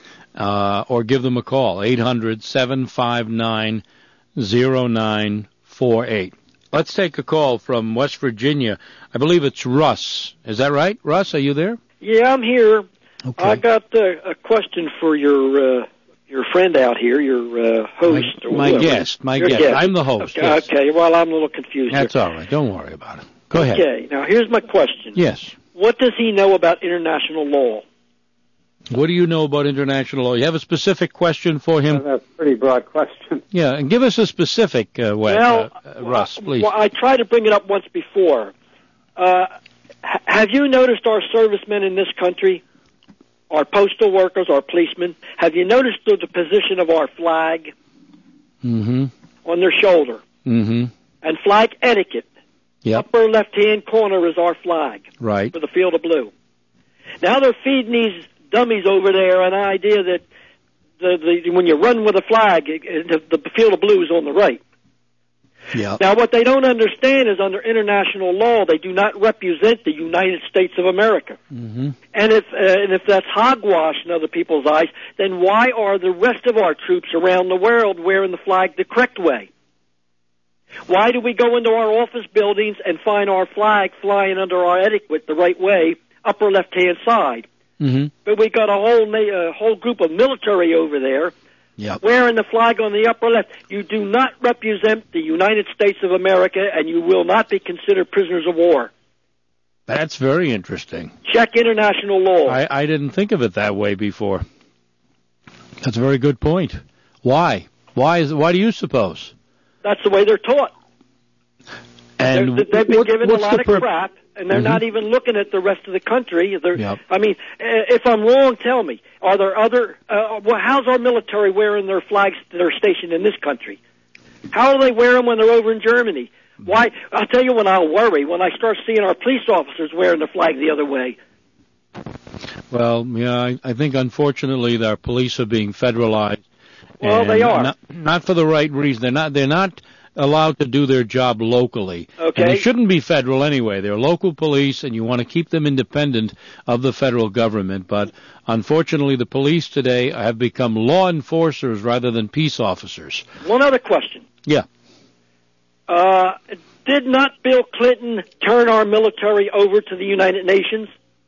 D: uh, or give them a call, eight hundred, seven five nine, zero nine four eight. Let's take a call from West Virginia. I believe it's Russ. Is that right? Russ, are you there?
S: Yeah, I'm here.
D: Okay.
S: I got uh, a question for your uh, your friend out here, your uh, host.
D: My,
S: or
D: my guest, my guest. guest. I'm the host.
S: Okay,
D: yes.
S: okay, well, I'm a little confused.
D: That's
S: here.
D: all right. Don't worry about it. Go ahead.
S: Okay, now here's my question.
D: Yes.
S: What does he know about international law?
D: What do you know about international law? You have a specific question for him?
E: Well, that's a pretty broad question.
D: Yeah, and give us a specific, uh,
S: well,
D: uh, Russ, please.
S: Well, I tried to bring it up once before. Uh, h- have you noticed our servicemen in this country, our postal workers, our policemen, have you noticed the, the position of our flag
D: mm-hmm.
S: on their shoulder?
D: Mm-hmm.
S: And flag etiquette.
D: Yep.
S: Upper left-hand corner is our flag.
D: Right.
S: For the field of blue. Now they're feeding these dummies over there an idea that the, the when you run with a flag, it, it, the, the field of blue is on the right.
D: Yeah.
S: Now, what they don't understand is under international law, they do not represent the United States of America.
D: Mm-hmm.
S: And if uh, and if that's hogwash in other people's eyes, then why are the rest of our troops around the world wearing the flag the correct way? Why do we go into our office buildings and find our flag flying under our etiquette the right way, upper left-hand side?
D: Mm-hmm.
S: But we got a whole na- uh, whole group of military over there
D: yep.
S: wearing the flag on the upper left. You do not represent the United States of America, and you will not be considered prisoners of war.
D: That's very interesting.
S: Check international law.
D: I, I didn't think of it that way before. That's a very good point. Why? Why is? Why do you suppose?
S: That's the way they're taught.
D: And
S: they're, they've been
D: what,
S: given a lot of
D: per-
S: crap, and they're
D: mm-hmm.
S: not even looking at the rest of the country. They're,
D: yep.
S: I mean, if I'm wrong, tell me. Are there other? Uh, well, how's our military wearing their flags that are stationed in this country? How do they wear them when they're over in Germany? Why? I'll tell you when I'll worry, when I start seeing our police officers wearing the flag the other way.
D: Well, yeah, I, I think unfortunately our police are being federalized.
S: Well, they are.
D: Not, not for the right reason. They're not. They're not allowed to do their job locally.
S: Okay.
D: And they shouldn't be federal anyway. They're local police, and you want to keep them independent of the federal government. But unfortunately, the police today have become law enforcers rather than peace officers.
S: One other question.
D: Yeah.
S: Uh, did not Bill Clinton turn our military over to the United Nations?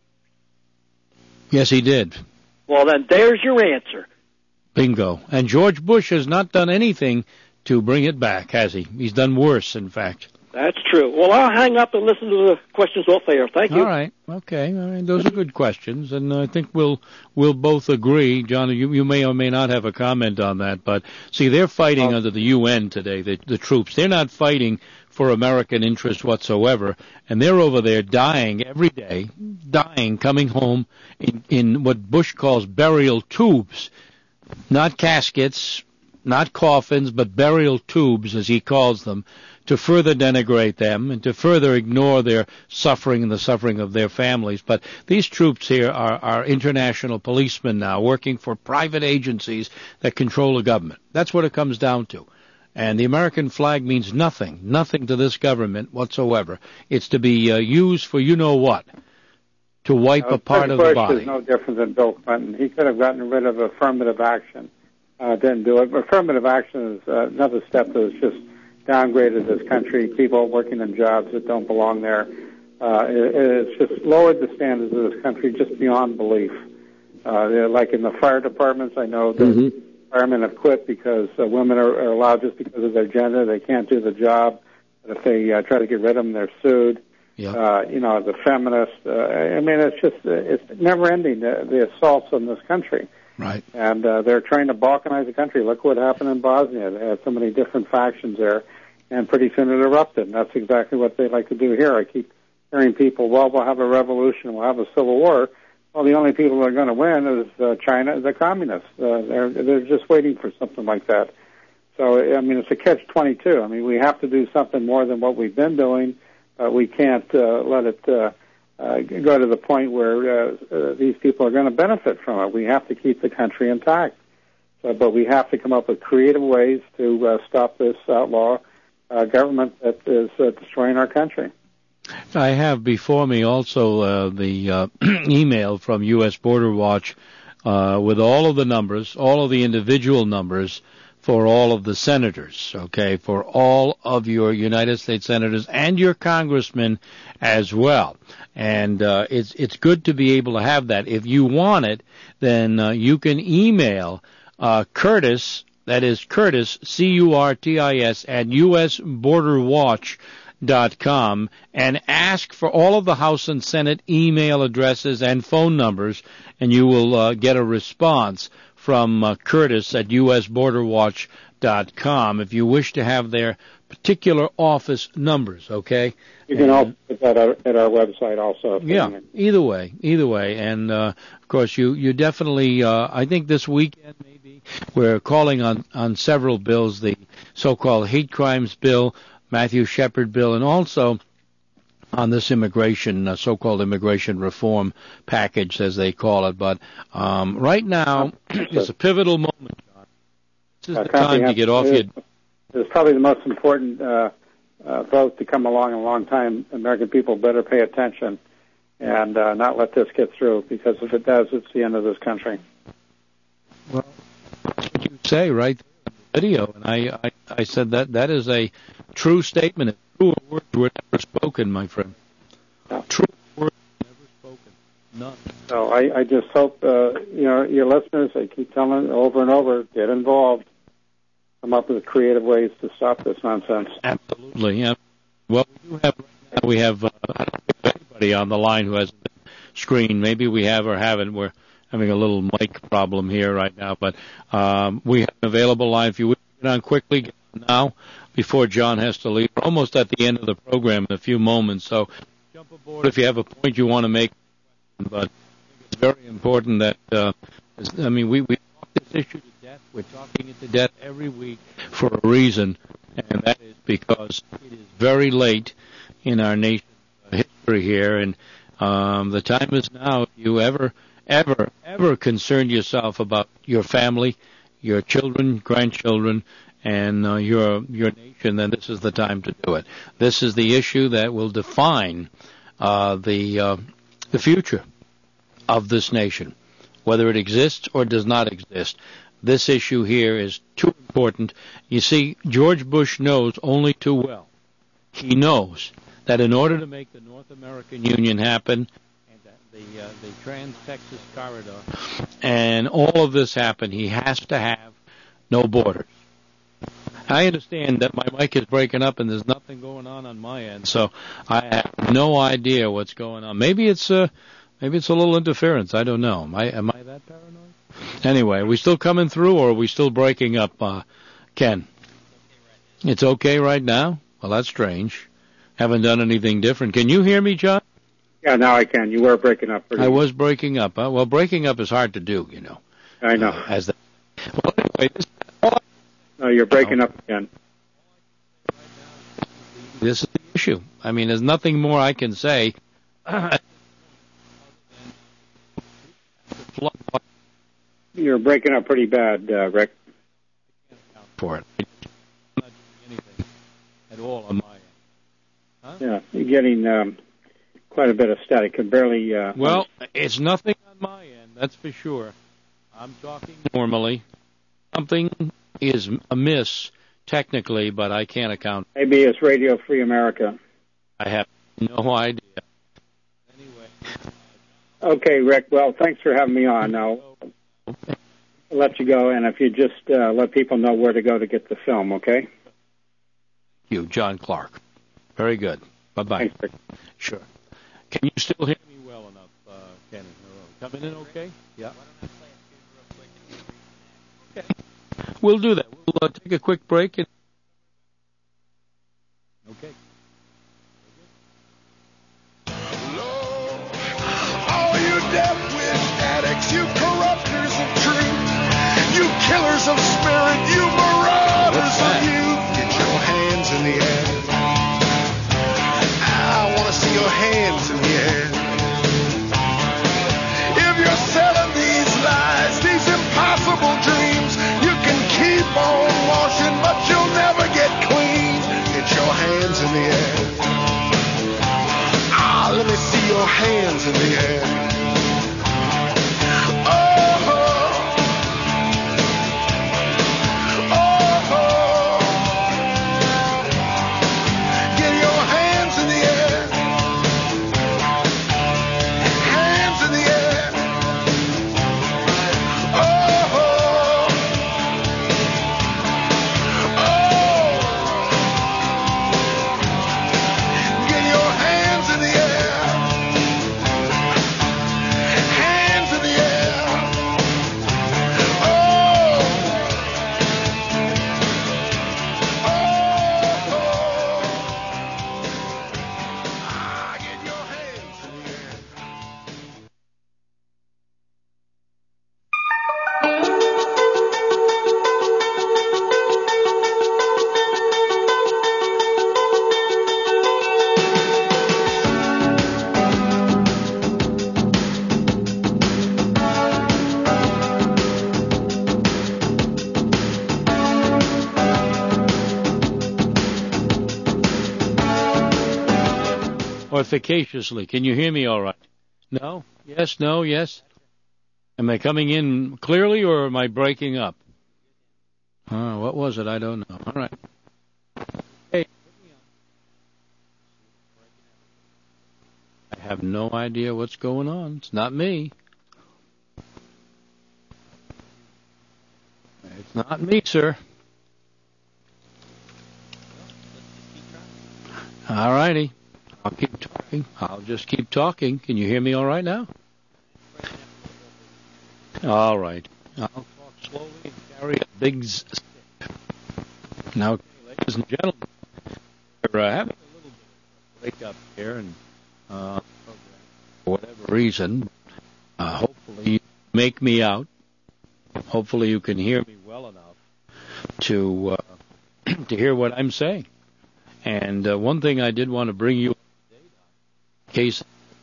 D: Yes, he did.
S: Well, then there's your answer.
D: Bingo. And George Bush has not done anything to bring it back, has he? He's done worse, in fact.
S: That's true. Well, I'll hang up and listen to the questions off air. Thank you.
D: All right. Okay. All right. Those are good questions, and I think we'll we'll both agree. John, you, you may or may not have a comment on that, but see, they're fighting oh. under the U N today, the, the troops. They're not fighting for American interests whatsoever, and they're over there dying every day, dying, coming home in, in what Bush calls burial tubes, not caskets, not coffins, but burial tubes, as he calls them, to further denigrate them and to further ignore their suffering and the suffering of their families. But these troops here are, are international policemen now working for private agencies that control the government. That's what it comes down to. And the American flag means nothing, nothing to this government whatsoever. It's to be uh, used for you-know-what, to wipe
E: uh,
D: a part of
E: Bush
D: the body.
E: is no different than Bill Clinton. He could have gotten rid of affirmative action. Uh, didn't do it. Affirmative action is uh, another step that is just downgraded this country, people working in jobs that don't belong there. Uh, it, it's just lowered the standards of this country just beyond belief. Uh, like in the fire departments, I know that mm-hmm. firemen have quit because uh, women are, are allowed just because of their gender. They can't do the job. But if they uh, try to get rid of them, they're sued. Yeah. Uh, you know, the feminists. Uh, I mean, it's just uh, it's never ending, the, the assaults on this country.
T: Right.
E: And uh, they're trying to balkanize the country. Look what happened in Bosnia. They had so many different factions there, and pretty soon it erupted. And that's exactly what they like to do here. I keep hearing people, well, we'll have a revolution, we'll have a civil war. Well, the only people that are going to win is uh, China, the communists. Uh, they're they're just waiting for something like that. So, I mean, it's a catch twenty-two. I mean, we have to do something more than what we've been doing. Uh, we can't uh, let it uh, uh, go to the point where uh, uh, these people are going to benefit from it. We have to keep the country intact. So, but we have to come up with creative ways to uh, stop this outlaw uh, government that is uh, destroying our country.
D: I have before me also uh, the uh, email from U S Border Watch uh, with all of the numbers, all of the individual numbers for all of the senators, okay, for all of your United States senators and your congressmen as well. And uh, it's it's good to be able to have that. If you want it, then uh, you can email uh, Curtis, that is Curtis, C U R T I S, at U S Border Watch dot com, and ask for all of the House and Senate email addresses and phone numbers, and you will uh, get a response from uh, Curtis at U S Border Watch dot com if you wish to have their particular office numbers, okay?
E: You can and, also put that at our website also.
D: Yeah, either way, either way. And, uh, of course, you, you definitely, uh, I think this weekend maybe, we're calling on, on several bills, the so-called hate crimes bill, Matthew Shepard bill, and also on this immigration, uh, so-called immigration reform package, as they call it. But um, right now is a pivotal moment, John. This is uh, the time to get off your...
E: It's probably the most important uh, uh, vote to come along in a long time. American people better pay attention and uh, not let this get through, because if it does, it's the end of this country.
D: Well, that's what you say right there in the video, and I, I, I said that that is a true statement. If true words were never spoken, my friend.
E: No.
D: True words were never spoken. None.
E: So I, I just hope uh, you know your listeners. I keep telling over and over, get involved. Come up with creative ways to stop this nonsense.
D: Absolutely. Yeah. Well, we do have right now, we have uh, I don't think anybody on the line who hasn't been screened. Maybe we have or haven't. We're having a little mic problem here right now, but um, we have an available line. If you would get on quickly, get on now before John has to leave. We're almost at the end of the program in a few moments, so jump aboard if you have a point you want to make. But it's very important that uh, I mean we we talk this issue to death. We're talking it to death every week for a reason, and that is because it is very late in our nation's history here, and um, the time is now. If you ever, ever, ever concern yourself about your family, your children, grandchildren, and uh, your your nation, then this is the time to do it. This is the issue that will define uh, the uh, the future of this nation, whether it exists or does not exist. This issue here is too important. You see, George Bush knows only too well. He knows that in order to make the North American Union happen, and that the uh, the Trans-Texas Corridor, and all of this happen, he has to have no borders. I understand that my mic is breaking up and there's nothing going on on my end, so I have no idea what's going on. Maybe it's uh, maybe it's a little interference. I don't know. Am I am I that paranoid? Anyway, are we still coming through, or are we still breaking up, uh, Ken? It's okay right now? Well, that's strange. Haven't done anything different. Can you hear me, John?
E: Yeah, now I can. You were breaking up.
D: I was breaking up. Huh? Well, breaking up is hard to do, you know.
E: I know.
D: Uh, as the, well, anyway, this,
E: no, you're breaking up again.
D: This is the issue. I mean, there's nothing more I can say.
E: You're breaking up pretty bad, uh, Rick.
D: For it. I'm not doing anything at all on my end. Huh?
E: Yeah, you're getting um, quite a bit of static. Can barely... Uh,
D: well, it's nothing on my end, that's for sure. I'm talking normally. Something is amiss technically, but I can't account.
E: Maybe it's Radio Free America.
D: I have no idea.
E: Okay, Rick. Well, thanks for having me on. Now, I'll let you go, and if you just uh, let people know where to go to get the film, okay?
D: Thank you, John Clark. Very good. Bye-bye.
E: Thanks, Rick.
D: Sure. Can you still hear me well enough, uh, Kenny? Coming in okay? Yeah. Okay. We'll do that. We'll uh, take a quick break. And... Okay.
T: All you death-wish addicts, you corrupters of truth, you killers of spirit, you marauders of youth, get your hands in the air. I want to see your hands in the air. If you're selling these lies, these impossible dreams, you can keep on washing, but you'll never get clean. Get your hands in the air. Ah, let me see your hands in the air.
D: Efficaciously. Can you hear me all right? No? Yes? No? Yes? Am I coming in clearly or am I breaking up? Uh, what was it? I don't know. All right. Hey. I have no idea what's going on. It's not me. It's not me, sir. All righty. I'll keep talking. I'll just keep talking. Can you hear me all right now? All right. I'll talk slowly and carry a big stick. Now, okay, ladies and gentlemen, we're uh, having a little bit of a break up here, and uh, for whatever reason, uh, hopefully you make me out. Hopefully you can hear me well enough to uh, to hear what I'm saying. And uh, one thing I did want to bring you case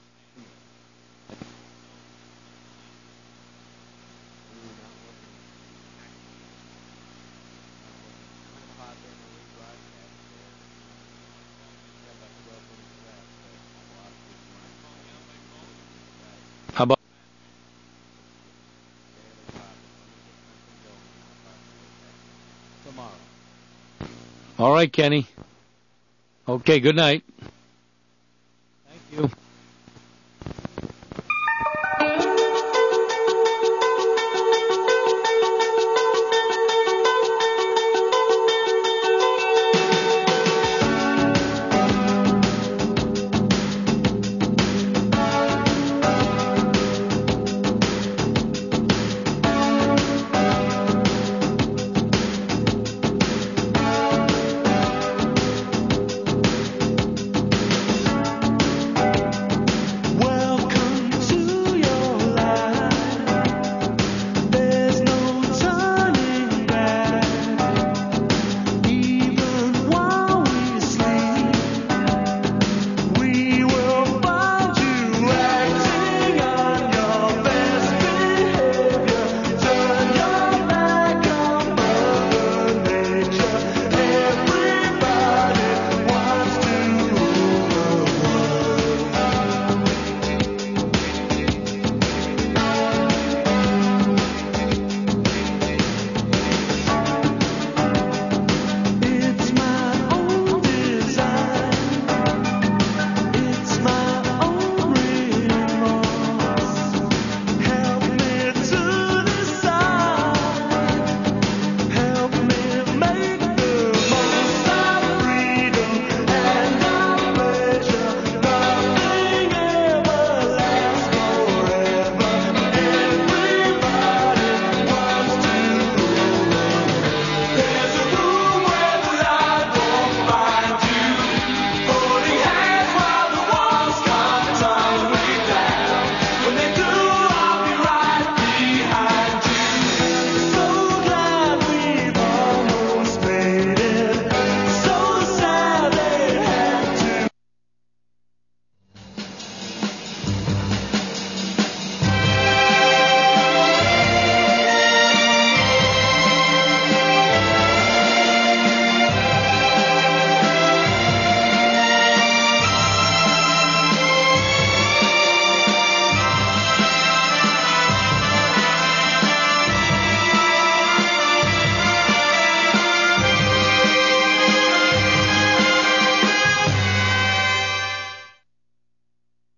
D: how about tomorrow? All right, Kenny. Okay, good night. Thank you.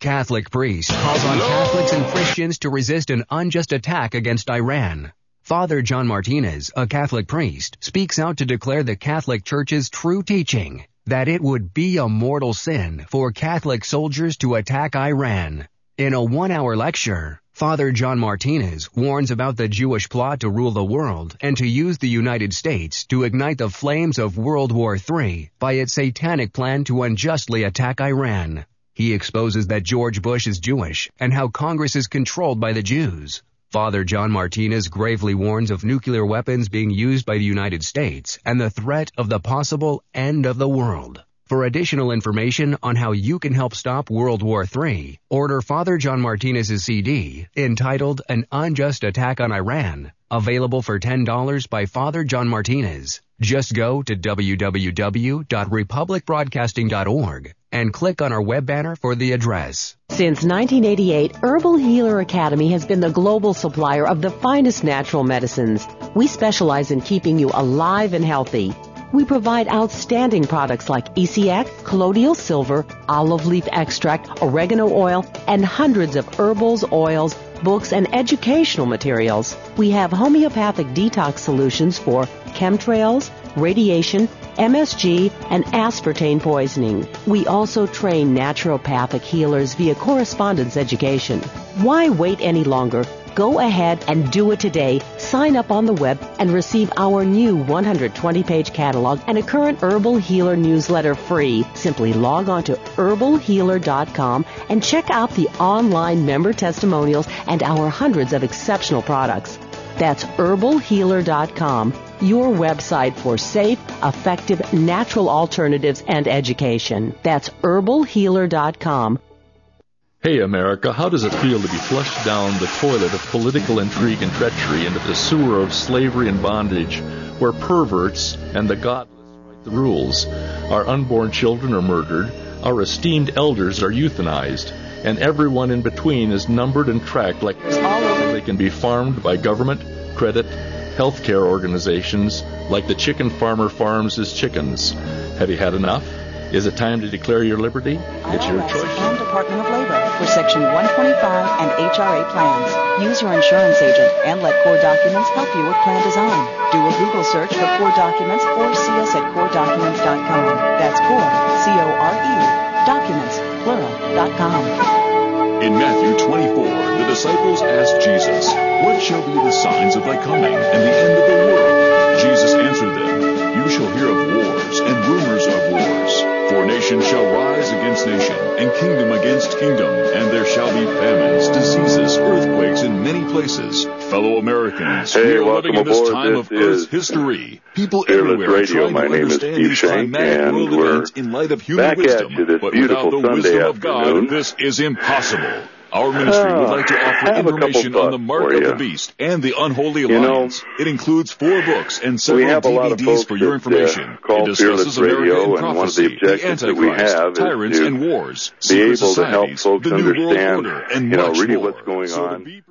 I: Catholic priest calls on Catholics and Christians to resist an unjust attack against Iran. Father John Martinez, a Catholic priest, speaks out to declare the Catholic Church's true teaching that it would be a mortal sin for Catholic soldiers to attack Iran. In a one-hour lecture, Father John Martinez warns about the Jewish plot to rule the world and to use the United States to ignite the flames of World War Three by its satanic plan to unjustly attack Iran. He exposes that George Bush is Jewish and how Congress is controlled by the Jews. Father John Martinez gravely warns of nuclear weapons being used by the United States and the threat of the possible end of the world. For additional information on how you can help stop World War Three, order Father John Martinez's C D entitled An Unjust Attack on Iran, available for ten dollars by Father John Martinez. Just go to w w w dot republic broadcasting dot org and click on our web banner for the address.
U: Since nineteen eighty-eight, Herbal Healer Academy has been the global supplier of the finest natural medicines. We specialize in keeping you alive and healthy. We provide outstanding products like E C X, colloidal silver, olive leaf extract, oregano oil, and hundreds of herbals, oils, books, and educational materials. We have homeopathic detox solutions for chemtrails, radiation, M S G, and aspartame poisoning. We also train naturopathic healers via correspondence education. Why wait any longer? Go ahead and do it today. Sign up on the web and receive our new one hundred twenty page catalog and a current Herbal Healer newsletter free. Simply log on to herbal healer dot com and check out the online member testimonials and our hundreds of exceptional products. That's herbal healer dot com, your website for safe, effective, natural alternatives and education. That's herbal healer dot com.
H: Hey, America, how does it feel to be flushed down the toilet of political intrigue and treachery into the sewer of slavery and bondage, where perverts and the godless write the rules? Our unborn children are murdered, our esteemed elders are euthanized, and everyone in between is numbered and tracked like they can be farmed by government, credit, healthcare organizations, like the chicken farmer farms his chickens. Have you had enough? Is it time to declare your liberty? It's your choice.
V: And Department of Labor for Section one twenty-five and H R A plans. Use your insurance agent and let Core Documents help you with plan design. Do a Google search for Core Documents or see us at core documents dot com. That's Core, C O R E, documents, plural, dot com.
G: In Matthew twenty-four, the disciples asked Jesus, "What shall be the signs of thy coming and the end of the world?" Jesus answered them, "You shall hear of wars and rumors of wars. For nation shall rise against nation, and kingdom against kingdom, and there shall be famines, diseases, earthquakes in many places." Fellow Americans,
W: hey,
G: we are
W: welcome
G: living in this
W: aboard.
G: time
W: this
G: of Earth's
W: is
G: history. People
W: Fearless
G: everywhere
W: Radio.
G: are trying
W: My
G: to
W: name is
G: understand
W: Steve
G: these
W: Shank,
G: climatic
W: and
G: world
W: we're
G: events in light of human
W: back
G: wisdom.
W: at you this
G: But
W: beautiful
G: without the
W: Sunday
G: wisdom of God,
W: afternoon.
G: this is impossible. Our ministry would like to offer
W: I have a couple
G: information on the
W: thoughts
G: mark
W: for
G: of
W: you.
G: the beast and the unholy
W: You know,
G: alliance. It includes four books and
W: We
G: several
W: have a lot of
G: D V Ds
W: folks
G: for your
W: that,
G: information.
W: uh, call
G: It discusses
W: Fearless
G: America
W: Radio,
G: and
W: and one of the
G: prophecy, the
W: objectives that we
G: Antichrist,
W: have is
G: tyrants
W: to
G: and wars,
W: be
G: secret
W: able to help
G: societies,
W: folks
G: the New World
W: understand,
G: Order, and
W: you know,
G: much
W: really
G: more.
W: what's going
G: So
W: on.
G: to be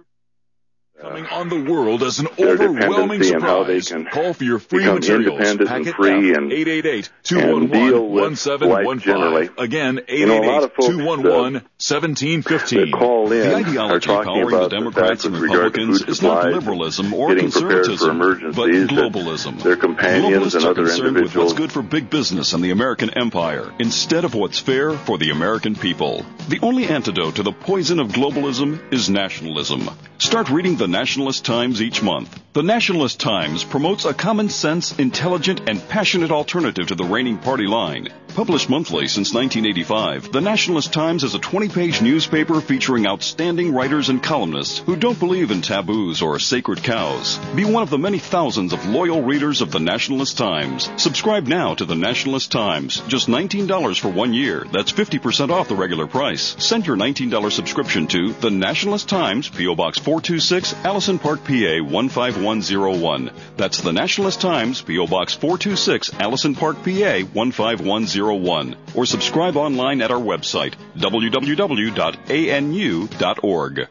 G: coming on the world as an
W: Their
G: overwhelming
W: dependency and how they
G: surprise.
W: can
G: Call for your free
W: become
G: materials.
W: independent and
G: Packet
W: free
G: F,
W: and-
G: eight eight eight, two
W: and
G: one
W: deal
G: one,
W: with
G: one seven one
W: life generally.
G: five. Again,
W: You know, a lot of folks,
G: eight eight eight, two one one, one seven one five.
W: that call in
G: The
W: are
G: ideology
W: talking
G: powering the
W: about
G: Democrats
W: the
G: and
W: fact with regard to
G: Republicans
W: food
G: is not
W: supplies,
G: liberalism or
W: getting prepared for
G: conservatism,
W: emergencies,
G: but
W: that
G: globalism.
W: their companions
G: Globalists
W: and
G: are
W: other
G: concerned with
W: individuals
G: what's good for big business and the American empire, instead of what's fair for the American people. The only antidote to the poison of globalism is nationalism. Start reading the Nationalist Times each month. The Nationalist Times promotes a common sense, intelligent, and passionate alternative to the reigning party line. Published monthly since nineteen eighty-five, the Nationalist Times is a twenty page newspaper featuring outstanding writers and columnists who don't believe in taboos or sacred cows. Be one of the many thousands of loyal readers of the Nationalist Times. Subscribe now to the Nationalist Times. Just nineteen dollars for one year. That's fifty percent off the regular price. Send your nineteen dollars subscription to the Nationalist Times, P O Box four two six, Allison Park, P A one five one zero one. That's the Nationalist Times, P O Box four two six, Allison Park, P A one five one zero one. Or subscribe online at our website, w w w dot a n u dot org.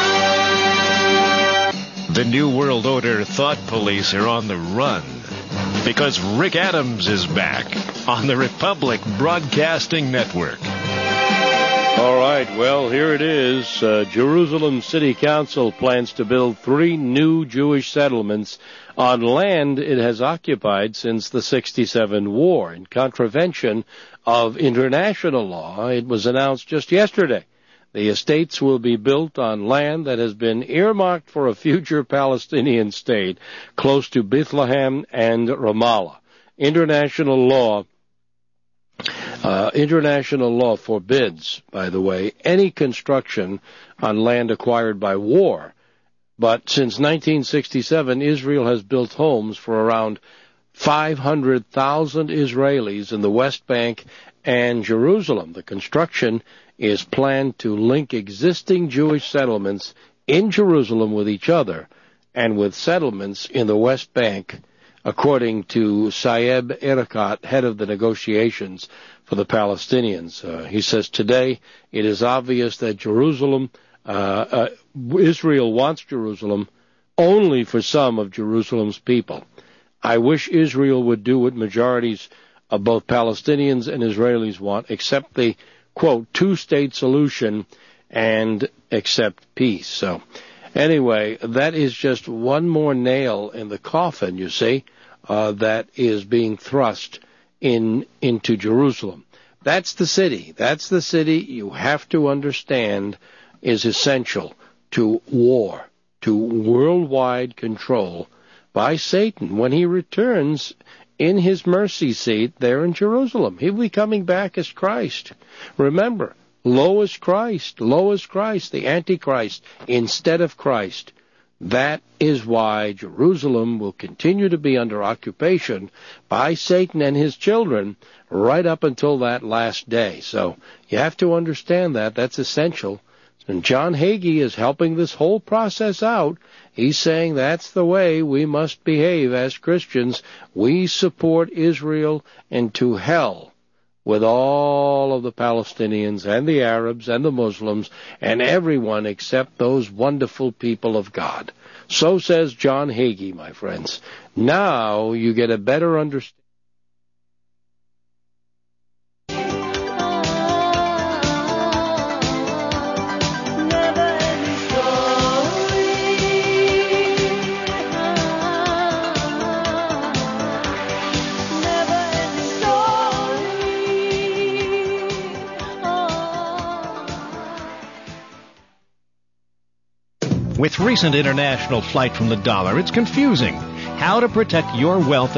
Q: The New World Order thought police are on the run. Because Rick Adams is back on the Republic Broadcasting Network.
D: All right, well, here it is. Uh, Jerusalem City Council plans to build three new Jewish settlements on land it has occupied since the sixty-seven war. In contravention of international law, it was announced just yesterday. The estates will be built on land that has been earmarked for a future Palestinian state close to Bethlehem and Ramallah. International law Uh, international law forbids, by the way, any construction on land acquired by war. But since nineteen sixty-seven, Israel has built homes for around five hundred thousand Israelis in the West Bank and Jerusalem. The construction is planned to link existing Jewish settlements in Jerusalem with each other and with settlements in the West Bank, according to Saeb Erekat, head of the negotiations for the Palestinians. Uh, he says, today it is obvious that Jerusalem, uh, uh, Israel wants Jerusalem only for some of Jerusalem's people. I wish Israel would do what majorities of both Palestinians and Israelis want, accept the, quote, two-state solution and accept peace. So, anyway, that is just one more nail in the coffin, you see, uh, that is being thrust in into Jerusalem. That's the city. That's the city you have to understand is essential to war, to worldwide control by Satan when he returns in his mercy seat there in Jerusalem. He'll be coming back as Christ. Remember, lo is Christ, lo is Christ, the Antichrist instead of Christ. That is why Jerusalem will continue to be under occupation by Satan and his children right up until that last day. So you have to understand that. That's essential. And John Hagee is helping this whole process out. He's saying that's the way we must behave as Christians. We support Israel into hell with all of the Palestinians and the Arabs and the Muslims and everyone except those wonderful people of God. So says John Hagee, my friends. Now you get a better understanding.
P: With recent international flight from the dollar, it's confusing. How to protect your wealth